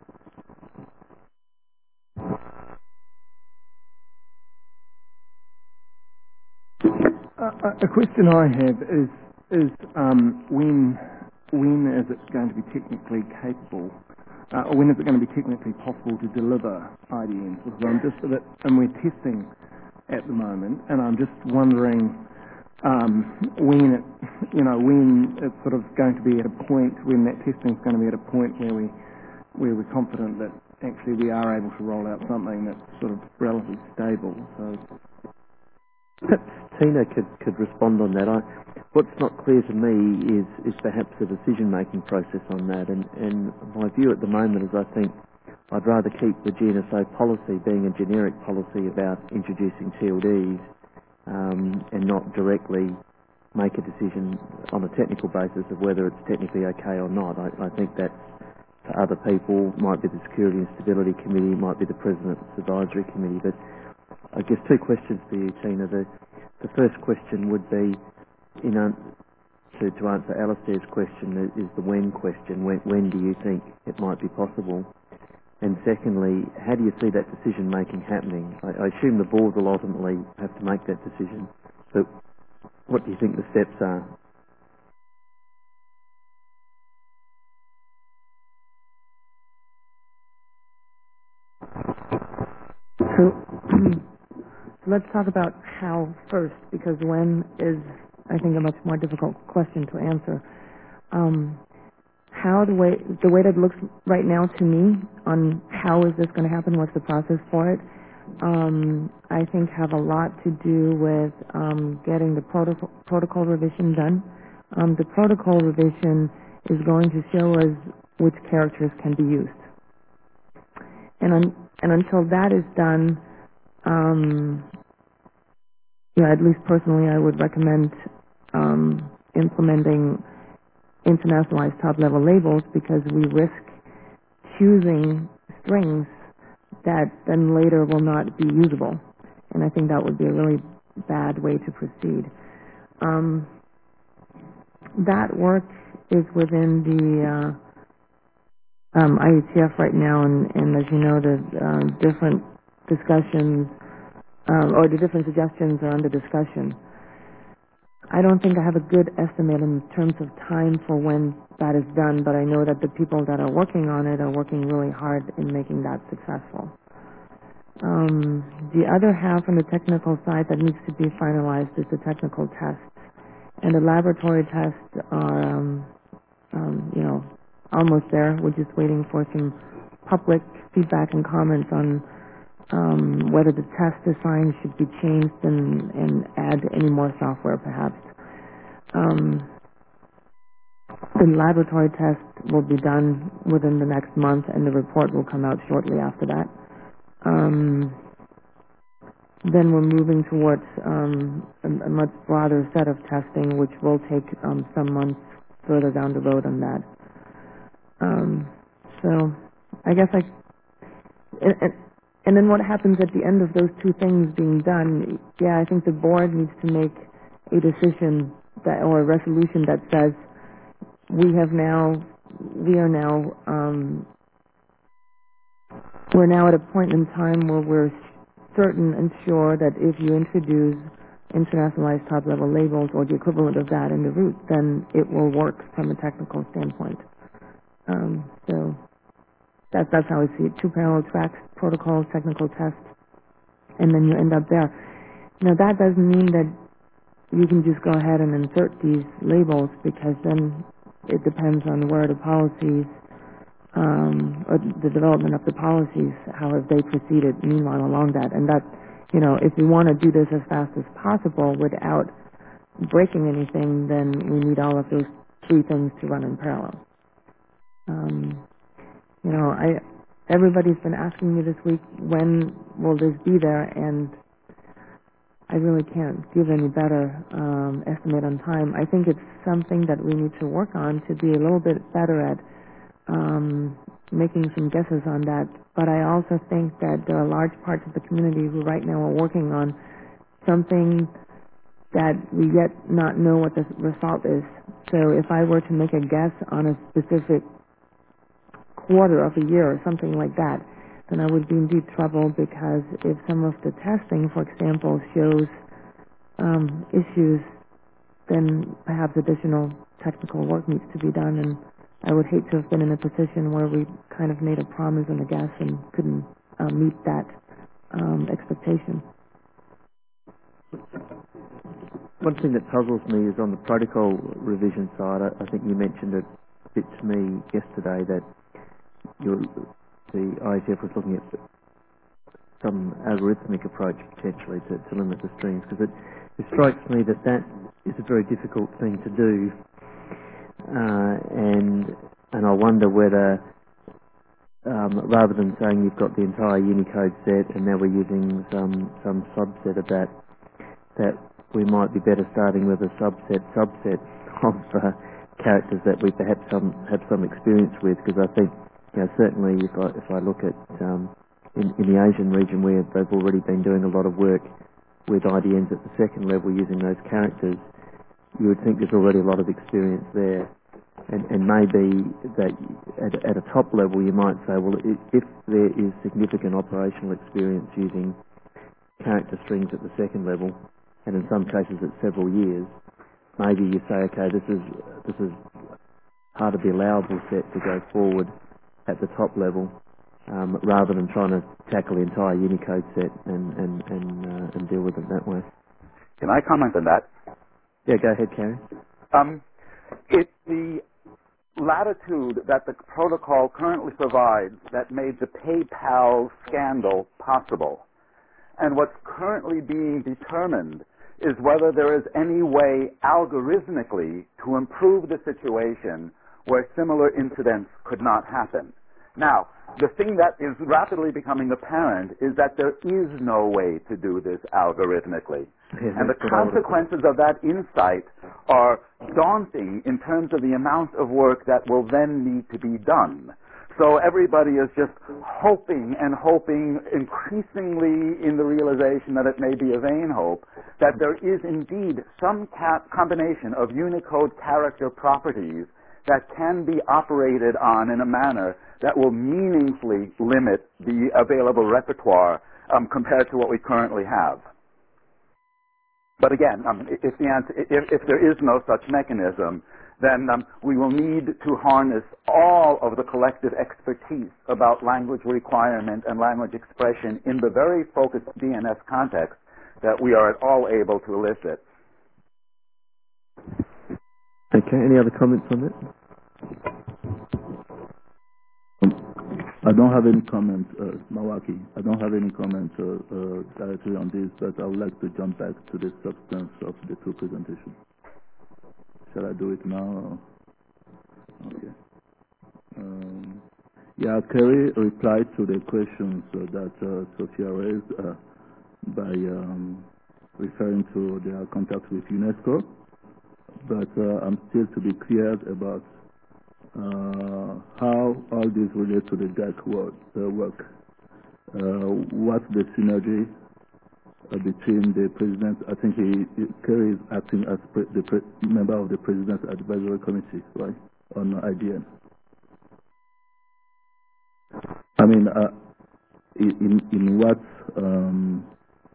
S15: Uh, a question I have is is um, when when is it going to be technically capable, uh, or when is it going to be technically possible to deliver I D Ns? Because I'm just a bit, and we're testing at the moment, and I'm just wondering um, when it, you know, when it's sort of going to be at a point when that testing is going to be at a point where we where we're confident that actually we are able to roll out something that's sort of relatively stable. So.
S1: Perhaps Tina could, could respond on that. I, what's not clear to me is, is perhaps the decision-making process on that, and, and my view at the moment is I think I'd rather keep the G N S O policy being a generic policy about introducing T L Ds um, and not directly make a decision on a technical basis of whether it's technically okay or not. I, I think that's for other people, might be the Security and Stability Committee, might be the President's Advisory Committee, but I guess two questions for you, Tina. The, the first question would be, in un, to, to answer Alistair's question, is the when question. When, when do you think it might be possible? And secondly, how do you see that decision-making happening? I, I assume the board will ultimately have to make that decision, but what do you think the steps are?
S20: So, let's talk about how first, because when is, I think, a much more difficult question to answer. Um, how the way the way that looks right now to me on how is this going to happen, what's the process for it, um, I think have a lot to do with um, getting the protocol, protocol revision done. Um, the protocol revision is going to show us which characters can be used. And, un, and until that is done, um, yeah, at least personally, I would recommend um, implementing internationalized top-level labels, because we risk choosing strings that then later will not be usable. And I think that would be a really bad way to proceed. Um, that work is within the uh, um, I E T F right now, and, and as you know, the uh, different discussions um, or the different suggestions are under discussion. I don't think I have a good estimate in terms of time for when that is done, but I know that the people that are working on it are working really hard in making that successful. Um, the other half on the technical side that needs to be finalized is the technical tests. And the laboratory tests are, um, um, you know, almost there. We're just waiting for some public feedback and comments on um, whether the test design should be changed and, and add any more software, perhaps. Um, the laboratory test will be done within the next month, and the report will come out shortly after that. Um, then we're moving towards um, a, a much broader set of testing, which will take um, some months further down the road on that. Um, so I guess I... And, and, and then what happens at the end of those two things being done, yeah, I think the board needs to make a decision that, or a resolution that says we have now, we are now, um, we're now at a point in time where we're certain and sure that if you introduce internationalized top-level labels or the equivalent of that in the root, then it will work from a technical standpoint. Um, so that's that's how I see it. Two parallel tracks, protocols, technical tests, and then you end up there. Now that doesn't mean that you can just go ahead and insert these labels, because then it depends on where the policies, um, or the development of the policies, how have they proceeded meanwhile along that. And that, you know, if we want to do this as fast as possible without breaking anything, then we need all of those three things to run in parallel. Um, you know, I everybody's been asking me this week, when will this be there, and I really can't give any better um, estimate on time. I think it's something that we need to work on to be a little bit better at um, making some guesses on that. But I also think that there are large parts of the community who right now are working on something that we yet not know what the result is. So if I were to make a guess on a specific quarter of a year or something like that, then I would be in deep trouble, because if some of the testing, for example, shows um, issues, then perhaps additional technical work needs to be done, and I would hate to have been in a position where we kind of made a promise and a guess and couldn't uh, meet that um, expectation.
S1: One thing that puzzles me is on the protocol revision side. I, I think you mentioned it a bit to me yesterday that you're, the I E T F was looking at some algorithmic approach potentially to, to limit the strings, because it, it strikes me that that is a very difficult thing to do, uh, and and I wonder whether um, rather than saying you've got the entire Unicode set and now we're using some some subset of that, that we might be better starting with a subset subset of uh, characters that we perhaps some, have some experience with, because I think, you know, certainly if I if I look at um, in, in the Asian region where they've already been doing a lot of work with I D Ns at the second level using those characters, you would think there's already a lot of experience there. And, and maybe that at, at a top level you might say, well, if there is significant operational experience using character strings at the second level, and in some cases it's several years, maybe you say, okay, this is this is part of the allowable set to go forward at the top level, um, rather than trying to tackle the entire Unicode set and and and, uh, and deal with it that way.
S19: Can I comment on that?
S1: Yeah, go ahead, Kerry.
S19: Um, it's the latitude that the protocol currently provides that made the PayPal scandal possible. And what's currently being determined is whether there is any way algorithmically to improve the situation where similar incidents could not happen. Now, the thing that is rapidly becoming apparent is that there is no way to do this algorithmically.
S1: Yeah,
S19: and the consequences of that insight are daunting in terms of the amount of work that will then need to be done. So everybody is just hoping and hoping, increasingly in the realization that it may be a vain hope, that there is indeed some ca- combination of Unicode character properties that can be operated on in a manner that will meaningfully limit the available repertoire um, compared to what we currently have. But again, um, if, the answer, if, if there is no such mechanism, then um, we will need to harness all of the collective expertise about language requirement and language expression in the very focused D N S context that we are at all able to elicit.
S1: Okay, any other comments on that?
S21: I don't have any comments, uh, Mawaki. I don't have any comments uh, uh, directly on this, but I would like to jump back to the substance of the two presentations. Shall I do it now? Okay. Um, yeah, Kerry replied to the questions uh, that uh, Sophia raised uh, by um, referring to their contact with UNESCO, but uh, I'm still to be clear about uh, how all this relates to the G A C work. Uh, work. Uh, what's the synergy uh, between the president? I think he, he Kerry is acting as pre the pre member of the President's Advisory Committee, right, on I D N. I mean, uh, in in what um,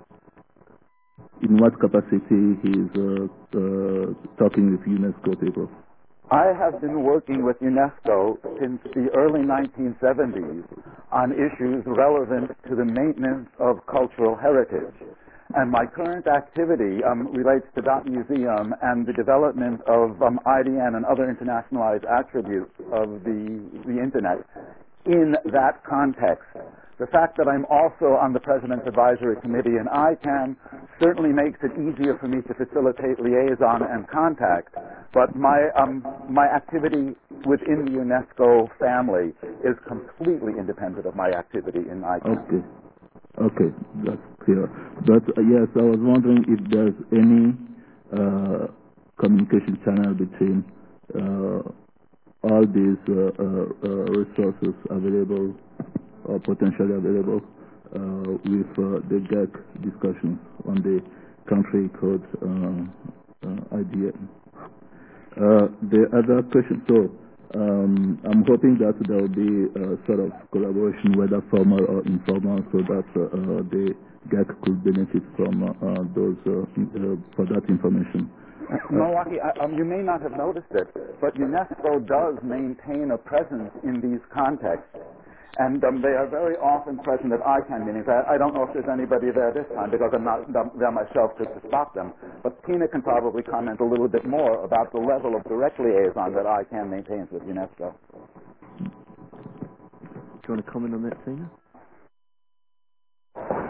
S21: in what capacity he is uh, uh, talking with UNESCO people?
S19: I have been working with UNESCO since the early nineteen seventies on issues relevant to the maintenance of cultural heritage. And my current activity um, relates to Dot Museum and the development of um, I D N and other internationalized attributes of the, the Internet in that context. The fact that I'm also on the President's Advisory Committee in I CANN certainly makes it easier for me to facilitate liaison and contact, but my, um, my activity within the UNESCO family is completely independent of my activity in I CANN.
S21: Okay. Okay, that's clear. But uh, yes, I was wondering if there's any uh, communication channel between uh, all these uh, uh, uh, resources available or potentially available uh, with uh, the G A C discussions on the country code uh, uh, I D N. Uh, the other question, so um, I'm hoping that there will be a sort of collaboration, whether formal or informal, so that uh, uh, the G A C could benefit from uh, uh, those uh, uh, for that information.
S19: Milwaukee, um, you may not have noticed it, but UNESCO does maintain a presence in these contexts. And um, they are very often present at I CANN meetings. I, I don't know if there's anybody there this time because I'm not there myself to, to spot them. But Tina can probably comment a little bit more about the level of direct liaison that I CANN maintains with UNESCO.
S1: Do you want to comment on that, Tina?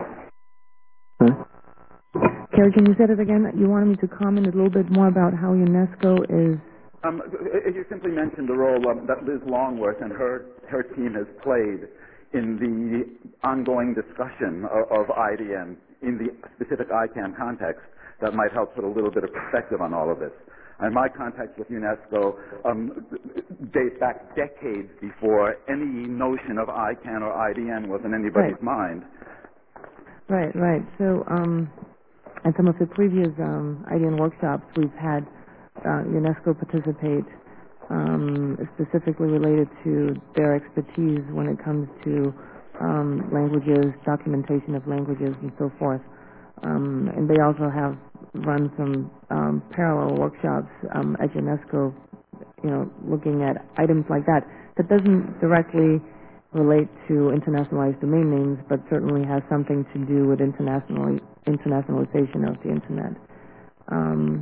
S20: Kerry, can you say that again? You wanted me to comment a little bit more about how UNESCO is...
S4: Um, you simply mentioned the role um, that Liz Longworth and her, her team has played in the ongoing discussion of, of I D N in the specific I CANN context that might help put a little bit of perspective on all of this. And my contacts with UNESCO um, date back decades before any notion of I CANN or I D N was in anybody's
S20: right.
S4: mind.
S20: Right, right. So, um, at some of the previous um, I D N workshops, we've had uh, UNESCO participate, um, specifically related to their expertise when it comes to um, languages, documentation of languages, and so forth. Um, and they also have run some um, parallel workshops um, at UNESCO, you know, looking at items like that. That doesn't directly relate to internationalized domain names, but certainly has something to do with internationally internationalization of the Internet. Um,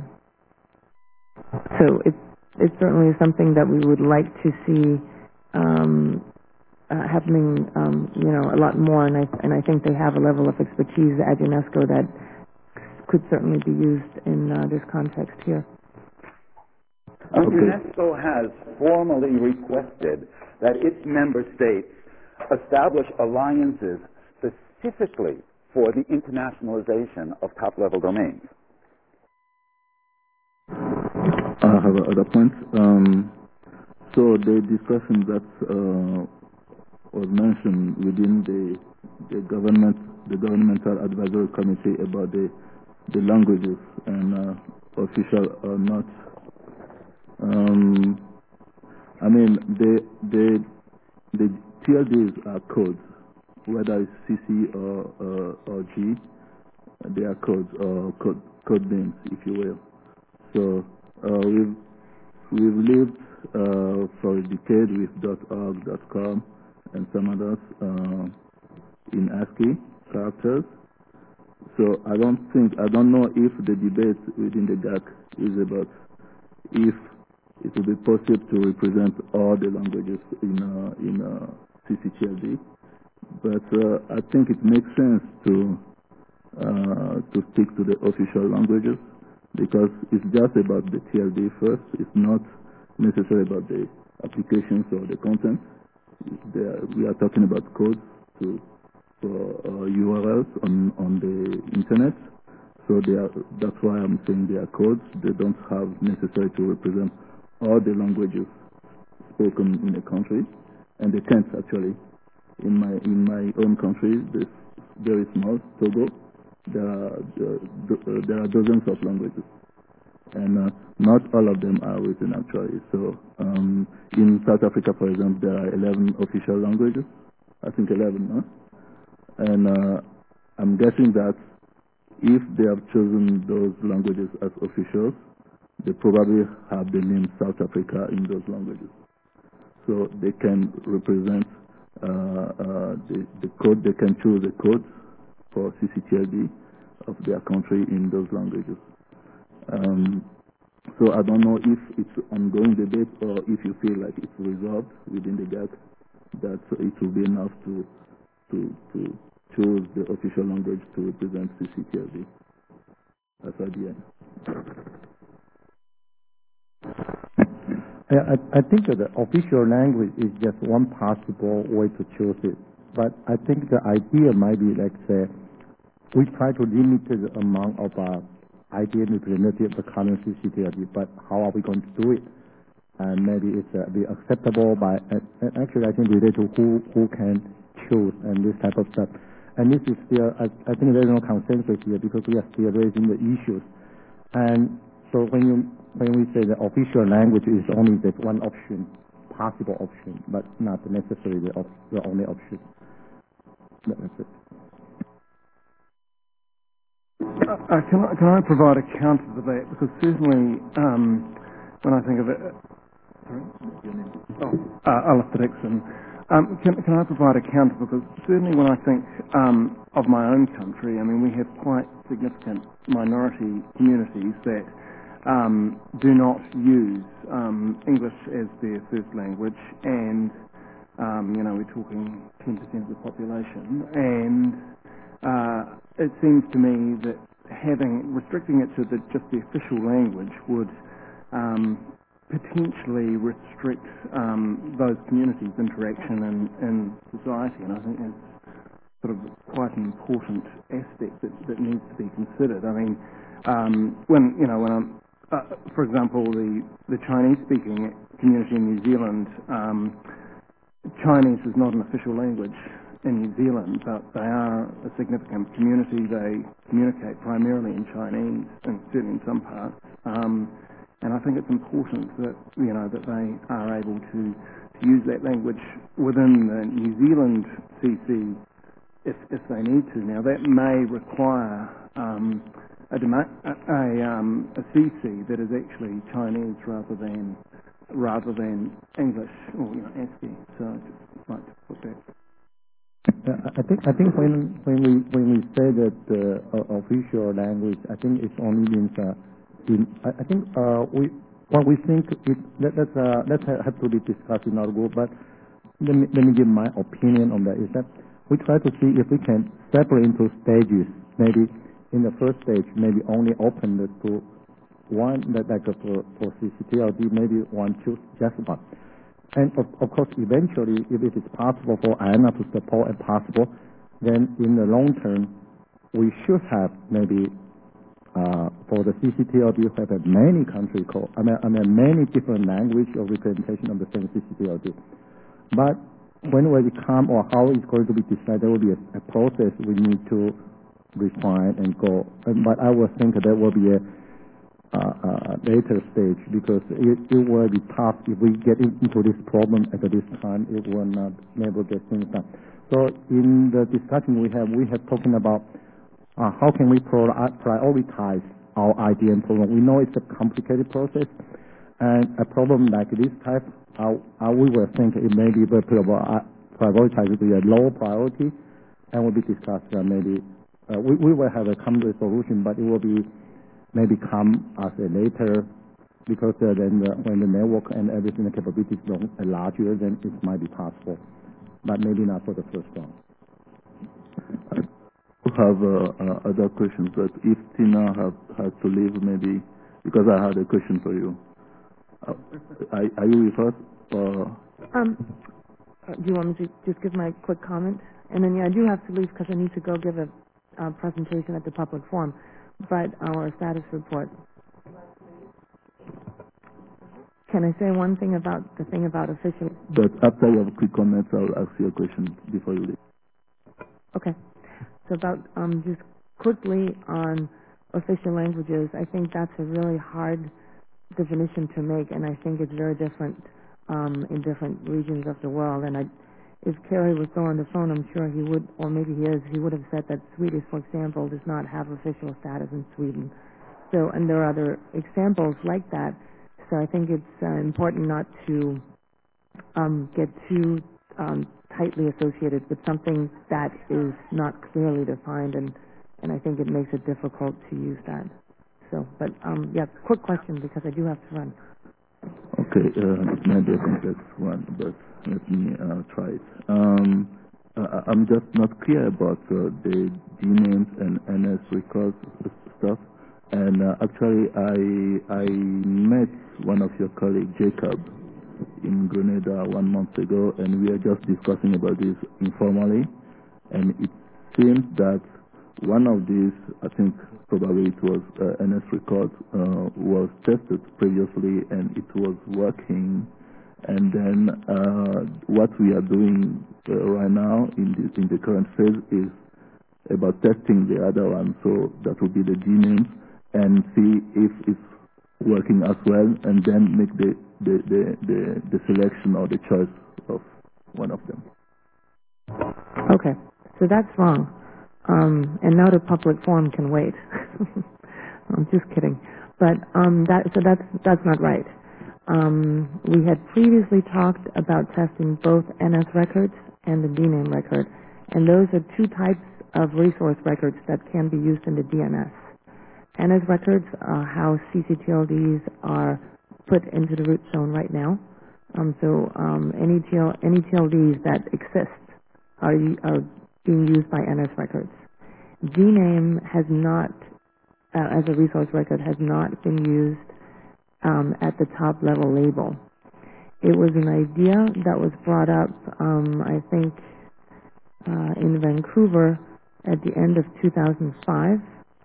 S20: so it it certainly is something that we would like to see um, uh, happening, um, you know, a lot more. And I and I think they have a level of expertise at UNESCO that could certainly be used in uh, this context here.
S4: Okay. UNESCO has formally requested that its member states establish alliances specifically for the internationalization of top-level domains.
S21: I have other points. Um, so the discussion that uh, was mentioned within the the government, the governmental advisory committee about the the languages and uh, official or not. Um, I mean, the the the T L Ds are codes, whether it's C C or uh, or G. They are codes or code code names, if you will. So uh, we've we've lived uh, for a decade with .org, .com, and some others uh, in ASCII characters. So I don't think I don't know if the debate within the G A C is about if it will be possible to represent all the languages in uh, in uh, C C T L D, but uh, I think it makes sense to uh, to stick to the official languages because it's just about the T L D first. It's not necessarily about the applications or the content. Are, we are talking about codes to for uh, U R Ls on on the internet. So they are, that's why I'm saying they are codes. They don't have necessary to represent all the languages spoken in a country, and they can't actually. In my in my own country, this very small Togo, there are uh, there are dozens of languages, and uh, not all of them are written actually. So um, in South Africa, for example, there are eleven official languages. I think eleven, no? And uh, I'm guessing that if they have chosen those languages as officials, they probably have the name South Africa in those languages. So they can represent uh, uh, the, the code, they can choose the codes for C C T L D of their country in those languages. Um, so I don't know if it's ongoing debate or if you feel like it's resolved within the G A C that it will be enough to to to choose the official language to represent C C T L D as I D N.
S2: I, I think that the official language is just one possible way to choose it. But I think the idea might be like, say, we try to limit the amount of uh, I D N representative of the current C C T L D, but how are we going to do it? And maybe it's uh, be acceptable by, uh, actually I think related to who, who can choose and this type of stuff. And this is still, I, I think there is no consensus here because we are still raising the issues. And so when you when we say the official language is only that one option, possible option, but not necessarily the, op the only option. That's it.
S15: Uh, can, I, can I provide a counter to that? Because certainly um, when I think of it, sorry, oh, uh, Alistair Dixon. Um, can, can I provide a counter? Because certainly when I think um, of my own country, I mean, we have quite significant minority communities that um, do not use um, English as their first language, and, um, you know, we're talking ten percent of the population, and uh, it seems to me that having restricting it to the, just the official language would um, potentially restrict um, those communities' interaction in, in society, and I think that's sort of quite an important aspect that, that needs to be considered. I mean, um, when you know, when I'm, uh, for example, the the Chinese-speaking community in New Zealand, um, Chinese is not an official language in New Zealand, but they are a significant community. They communicate primarily in Chinese, and certainly in some parts. Um, and I think it's important that you know that they are able to, to use that language within the New Zealand C C if if they need to. Now that may require um, a, dema- a, a, um, a C C that is actually Chinese rather than rather than English or you know A S C I. So I just like to put that.
S2: Uh, I think I think when when we when we say that the uh, official language, I think it only means uh, in. I, I think uh, we what we think it that that's uh, that have to be discussed in our group. But let me let me give my opinion on that. Is that we try to see if we can separate into stages. Maybe in the first stage, maybe only open the to one that like for for C C T L D, maybe one choose just one. And of, of course, eventually, if it is possible for I A N A to support and possible, then in the long term, we should have maybe uh, for the C C T L D have many country code, I mean, I mean many different language of representation of the same C C T L D. But when will it come or how it's going to be decided, there will be a, a process we need to refine and go. And, but I would think that will be a Uh, uh, later stage because it, it will be tough if we get into this problem at this time. It will not never get things done. So in the discussion we have, we have talking about uh, how can we pro- prioritize our I D M program. We know it's a complicated process, and a problem like this type, uh, uh, we will think it may be prioritized to be a low priority, and will be discussed. Uh, maybe uh, we we will have a common solution, but it will be. Maybe come as a later, because uh, then the, when the network and everything, the capabilities are larger, then it might be possible, but maybe not for the first one.
S21: I have uh, uh, other questions, but if Tina have, has to leave, maybe, because I had a question for you. Uh, are, are you with us? Or?
S20: Um, do you want me to just give my quick comment? And then, yeah, I do have to leave because I need to go give a uh, presentation at the public forum. But our status report. Can I say one thing about the thing about official?
S21: But after you have quick comments, I'll ask you a question before you leave.
S20: Okay. So about um, just quickly on official languages, I think that's a really hard definition to make, and I think it's very different um, in different regions of the world. And I, if Kerry was still on the phone, I'm sure he would, or maybe he is, he would have said that Swedish, for example, does not have official status in Sweden. So, and there are other examples like that. So I think it's uh, important not to um, get too um, tightly associated with something that is not clearly defined, and, and I think it makes it difficult to use that. So, but um, yeah, quick question because I do have to run.
S21: Okay, uh, it may be a complex one, but let me uh, try it. Um, uh, I'm just not clear about uh, the D names and N S records stuff. And uh, actually, I I met one of your colleagues, Jacob, in Grenada one month ago, and we were just discussing about this informally. And it seems that one of these, I think probably it was uh, N S record, uh, was tested previously, and it was working. And then uh, what we are doing uh, right now in the, in the current phase is about testing the other one. So that will be the D names, and see if it's working as well, and then make the, the, the, the, the selection or the choice of one of them.
S20: Okay, so that's wrong. Um, and now the public forum can wait. I'm just kidding. But um, that, so that's, that's not right. Um, we had previously talked about testing both N S records and the D name record, and those are two types of resource records that can be used in the D N S. N S records are how C C T L Ds are put into the root zone right now. Um, so um, any, T L, any T L Ds that exist are, are being used by N S records. D name has not uh, as a resource record has not been used um, at the top level label. It was an idea that was brought up, um, I think, uh, in Vancouver at the end of two thousand five,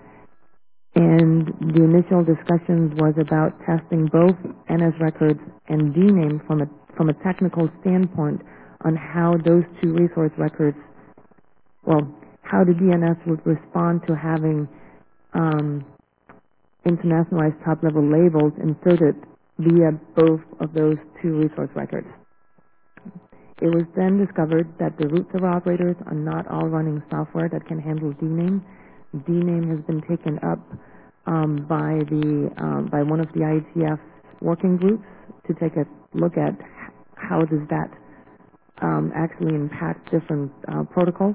S20: and the initial discussions was about testing both N S records and D name from a from a technical standpoint on how those two resource records, well, how the D N S would respond to having um, internationalized top-level labels inserted via both of those two resource records. It was then discovered that the root server operators are not all running software that can handle D name. D name has been taken up um, by the um, by one of the I E T F working groups to take a look at how does that um, actually impact different uh, protocols.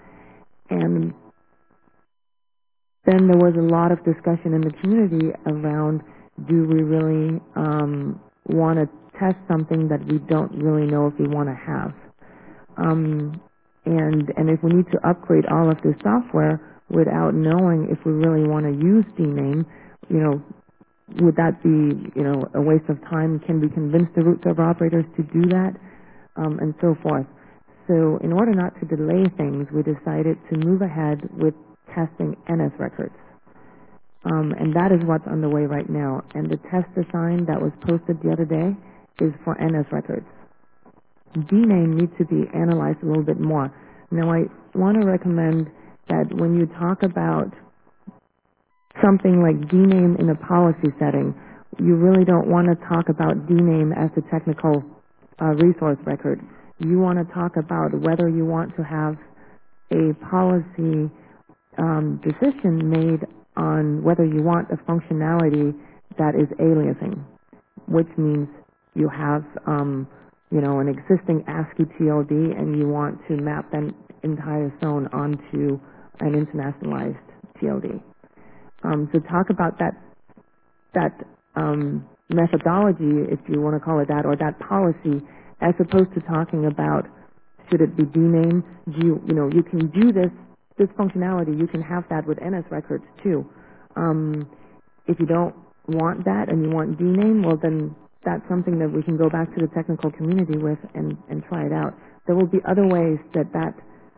S20: And then there was a lot of discussion in the community around, do we really um, want to test something that we don't really know if we want to have? Um, and and if we need to upgrade all of this software without knowing if we really want to use D name, you know, would that be, you know, a waste of time? Can we convince the root server operators to do that? Um, and so forth. So in order not to delay things, we decided to move ahead with testing N S records. Um, and that is what's underway right now. And the test design that was posted the other day is for N S records. D name needs to be analyzed a little bit more. Now, I want to recommend that when you talk about something like D name in a policy setting, you really don't want to talk about D name as a technical uh, resource record. You want to talk about whether you want to have a policy um, decision made on whether you want a functionality that is aliasing, which means you have um, you know, an existing ASCII T L D and you want to map that entire zone onto an internationalized T L D. Um, so talk about that that um, methodology, if you want to call it that, or that policy, as opposed to talking about should it be D name? Do you, you know, you can do this this functionality. You can have that with N S records too. Um, if you don't want that and you want D name, well then that's something that we can go back to the technical community with and, and try it out. There will be other ways that that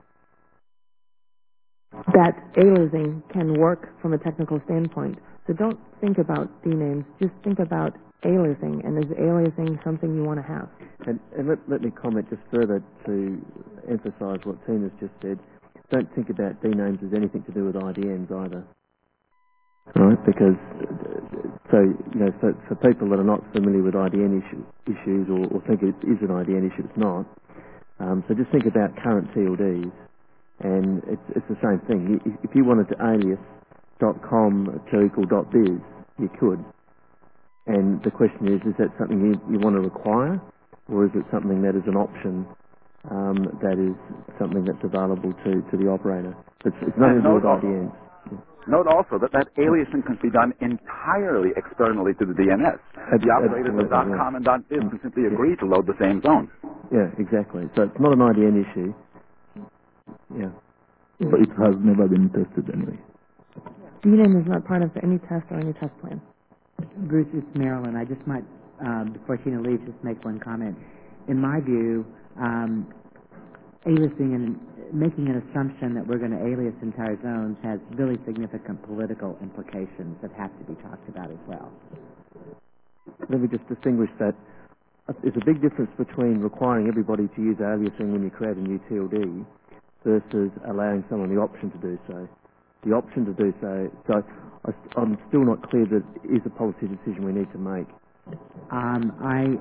S20: that aliasing can work from a technical standpoint. So don't think about D names, just think about aliasing, and is aliasing something you want to have?
S1: And, and let, let me comment just further to emphasise what Tina's just said. Don't think about D names as anything to do with I D Ns either. Right? Because, so, you know, for, for people that are not familiar with I D N issue, issues or, or think it is an I D N issue, it's not. Um, so just think about current T L Ds. And it's, it's the same thing. If you wanted to alias .com to equal .biz, you could. And the question is, is that something you, you want to require, or is it something that is an option um, that is something that's available to, to the operator? It's, it's nothing to do with I D Ns.
S4: Note also that that aliasing can be done entirely externally to the D N S. The operators of .com and .biz can simply agree to load the same zone.
S1: Yeah, exactly. So it's not an I D N issue. Yeah.
S21: But it has never been tested anyway.
S20: D name is not part of any test or any test plan.
S14: Bruce, it's Marilyn. I just might, um, before Tina leaves, just make one comment. In my view, um, aliasing and making an assumption that we're going to alias entire zones has really significant political implications that have to be talked about as well.
S1: Let me just distinguish that. There's a big difference between requiring everybody to use aliasing when you create a new T L D versus allowing someone the option to do so. The option to do so, so I, I'm still not clear that it is a policy decision we need to make.
S14: Um, I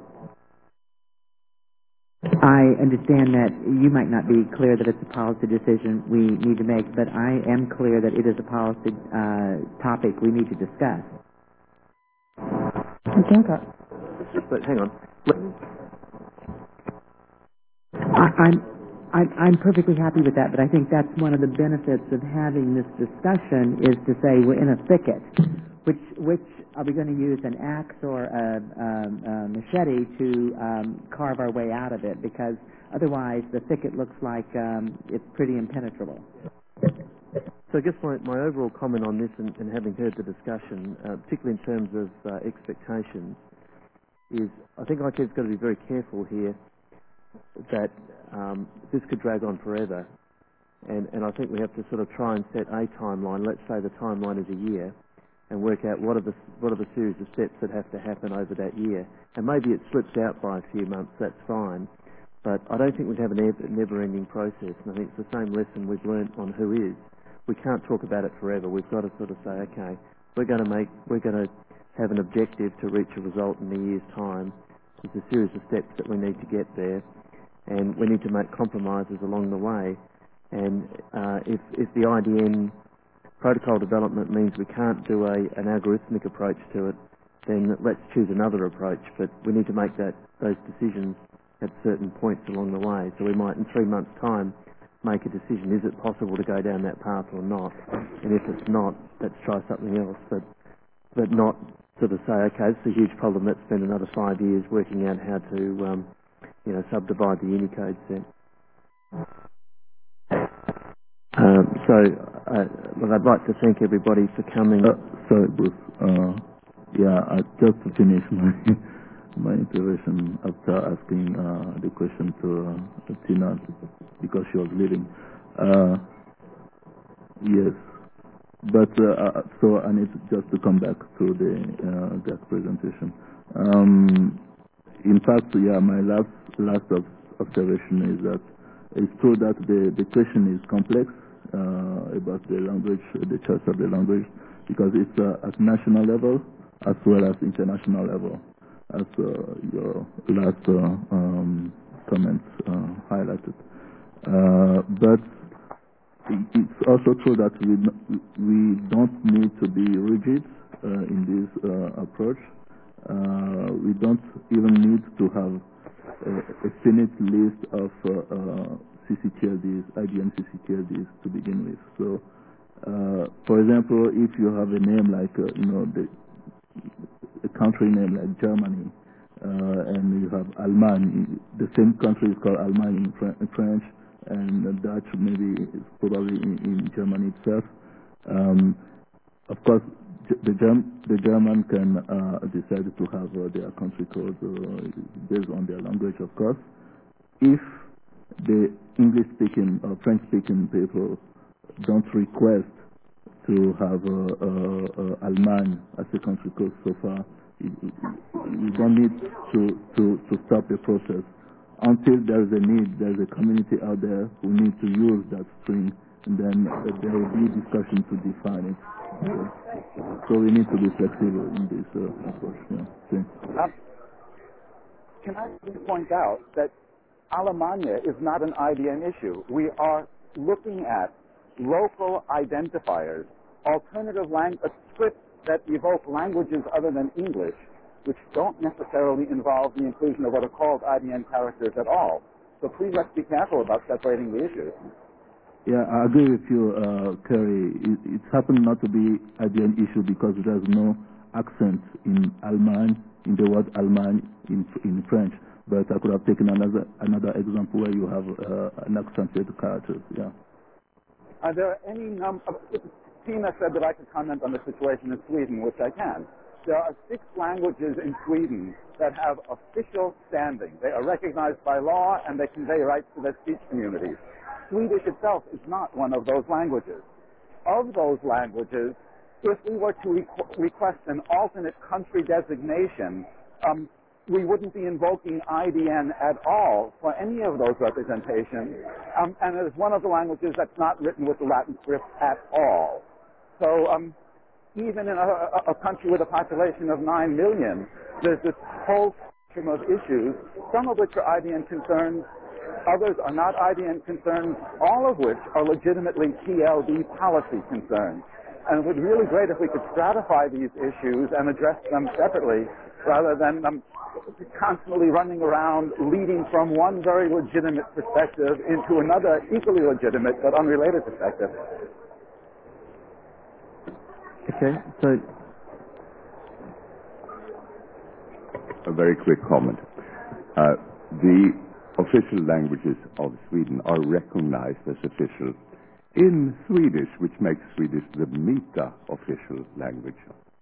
S14: I understand that you might not be clear that it's a policy decision we need to make, but I am clear that it is a policy uh, topic we need to discuss.
S1: But hang on.
S14: I, I'm, I'm I'm perfectly happy with that, but I think that's one of the benefits of having this discussion is to say we're in a thicket. Which which are we going to use, an axe or a, a, a machete to um, carve our way out of it? Because otherwise, the thicket looks like um, it's pretty impenetrable.
S1: So so I guess my, my overall comment on this, and, and having heard the discussion, uh, particularly in terms of uh, expectations, is I think I T A's got to be very careful here that um, this could drag on forever. And, and I think we have to sort of try and set a timeline. Let's say the timeline is a year, and work out what are the what are the series of steps that have to happen over that year. And maybe it slips out by a few months. That's fine. But I don't think we'd have a never-ending process. And I think it's the same lesson we've learnt on Who Is. We can't talk about it forever. We've got to sort of say, okay, we're going to make we're going to have an objective to reach a result in a year's time. There's a series of steps that we need to get there, and we need to make compromises along the way. And uh, if, if the I D N protocol development means we can't do a, an algorithmic approach to it, then let's choose another approach. But we need to make that those decisions at certain points along the way. So we might, in three months' time, make a decision. Is it possible to go down that path or not? And if it's not, let's try something else. But but not sort of say, okay, it's a huge problem. Let's spend another five years working out how to, um, you know, subdivide the Unicode set. Um, so, uh, well, I'd like to thank everybody for coming.
S21: Uh, sorry, Bruce. Uh, yeah, I just finished my my intervention after asking uh, the question to uh, Tina because she was leaving. Uh, yes, but uh, so I need just to come back to the uh, that presentation. Um, in fact, yeah, my last last observation is that it's true that the the question is complex. Uh, about the language, the choice of the language, because it's uh, at national level as well as international level, as uh, your last uh, um, comments uh, highlighted. Uh, but it's also true that we we don't need to be rigid uh, in this uh, approach. Uh, we don't even need to have a, a finite list of uh, uh, C C T L Ds, I D N C C T L Ds to begin with. So, uh, for example, if you have a name like, uh, you know, the, a country name like Germany, uh, and you have Allemagne, the same country is called Allemagne in, Fr in French, and Dutch maybe is probably in, in Germany itself. Um, of course, the, Germ the German can uh, decide to have uh, their country code uh, based on their language, of course. If the English-speaking or French-speaking people don't request to have uh, uh, uh, Allemagne as a country code so far, you, you don't need to, to, to stop the process. Until there's a need, there's a community out there who need to use that string, and then uh, there will be discussion to define it. Okay. So we need to be flexible in this uh, approach. Yeah. Thanks.
S4: Um, can I point out that Alemannia is not an I D N issue. We are looking at local identifiers, alternative language, scripts that evoke languages other than English, which don't necessarily involve the inclusion of what are called I D N characters at all. So please let's be careful about separating the issues.
S21: Yeah, I agree with you, uh, Kerry. It, it's happened not to be I D N issue because there's no accent in Allemagne, in the word Allemagne in, in French. But I could have taken another another example where you have uh, an accentuated characters. Yeah.
S4: Are there any number? Tina said that I could comment on the situation in Sweden, which I can. There are six languages in Sweden that have official standing. They are recognized by law and they convey rights to their speech communities. Swedish itself is not one of those languages. Of those languages, if we were to requ request an alternate country designation, um, we wouldn't be invoking I D N at all for any of those representations. Um, and it is one of the languages that's not written with the Latin script at all. So um, even in a, a country with a population of nine million, there's this whole spectrum of issues, some of which are I D N concerns, others are not I D N concerns, all of which are legitimately T L D policy concerns. And it would be really great if we could stratify these issues and address them separately, rather than um, constantly running around leading from one very legitimate perspective into another equally legitimate but unrelated perspective.
S1: Okay, so...
S11: A very quick comment. Uh, the official languages of Sweden are recognized as official in Swedish, which makes Swedish the meta official language.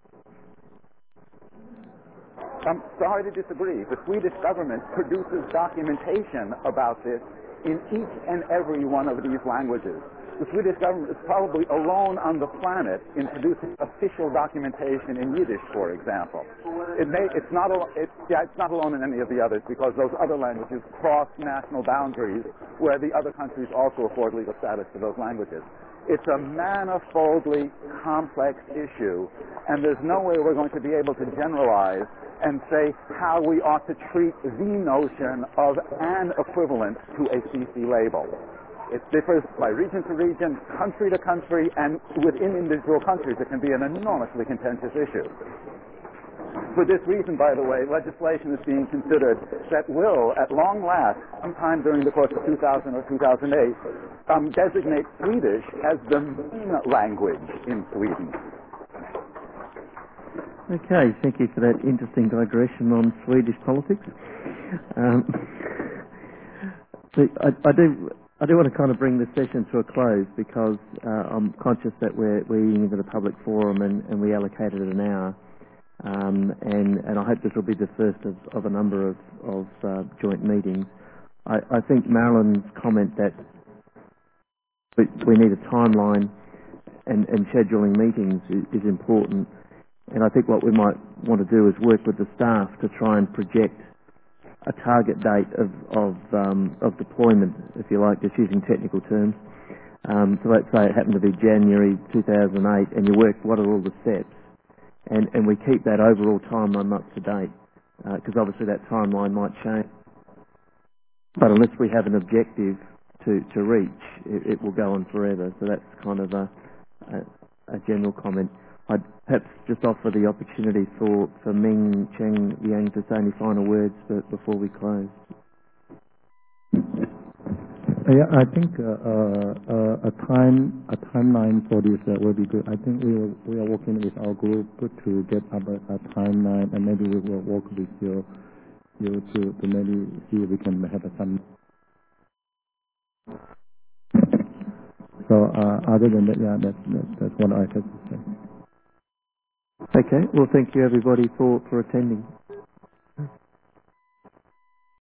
S4: I'm sorry to disagree. The Swedish government produces documentation about this in each and every one of these languages. The Swedish government is probably alone on the planet in producing official documentation in Yiddish, for example. It may, it's not, it, yeah, it's not alone in any of the others because those other languages cross national boundaries where the other countries also afford legal status to those languages. It's a manifoldly complex issue, and there's no way we're going to be able to generalize and say how we ought to treat the notion of an equivalent to a C C label. It differs by region to region, country to country, and within individual countries it can be an enormously contentious issue. For this reason, by the way, legislation is being considered that will, at long last, sometime during the course of two thousand or two thousand eight, um, designate Swedish as the main language in Sweden.
S1: Okay, thank you for that interesting digression on Swedish politics. Um, I, I do... I do want to kind of bring this session to a close because uh, I'm conscious that we're, we're eating into the public forum and, and we allocated an hour. Um, and, and I hope this will be the first of, of a number of, of uh, joint meetings. I, I think Marilyn's comment that we, we need a timeline and, and scheduling meetings is, is important. And I think what we might want to do is work with the staff to try and project a target date of of, um, of deployment, if you like, just using technical terms. Um, so let's say it happened to be January two thousand eight, and you work what are all the steps, and and we keep that overall timeline up to date, because uh, obviously that timeline might change. But unless we have an objective to to reach, it, it will go on forever. So that's kind of a a, a general comment. I'd perhaps just offer the opportunity for, for Ming Cheng Yang to say any final words before we close.
S2: Yeah, I think uh, uh, a time a timeline for this uh, will be good. I think we are, we are working with our group to get up a, a timeline, and maybe we will work with you you to, to maybe see if we can have some. So uh, other than that, yeah, that's that's, that's what I have to say.
S1: Okay. Well, thank you everybody for, for attending.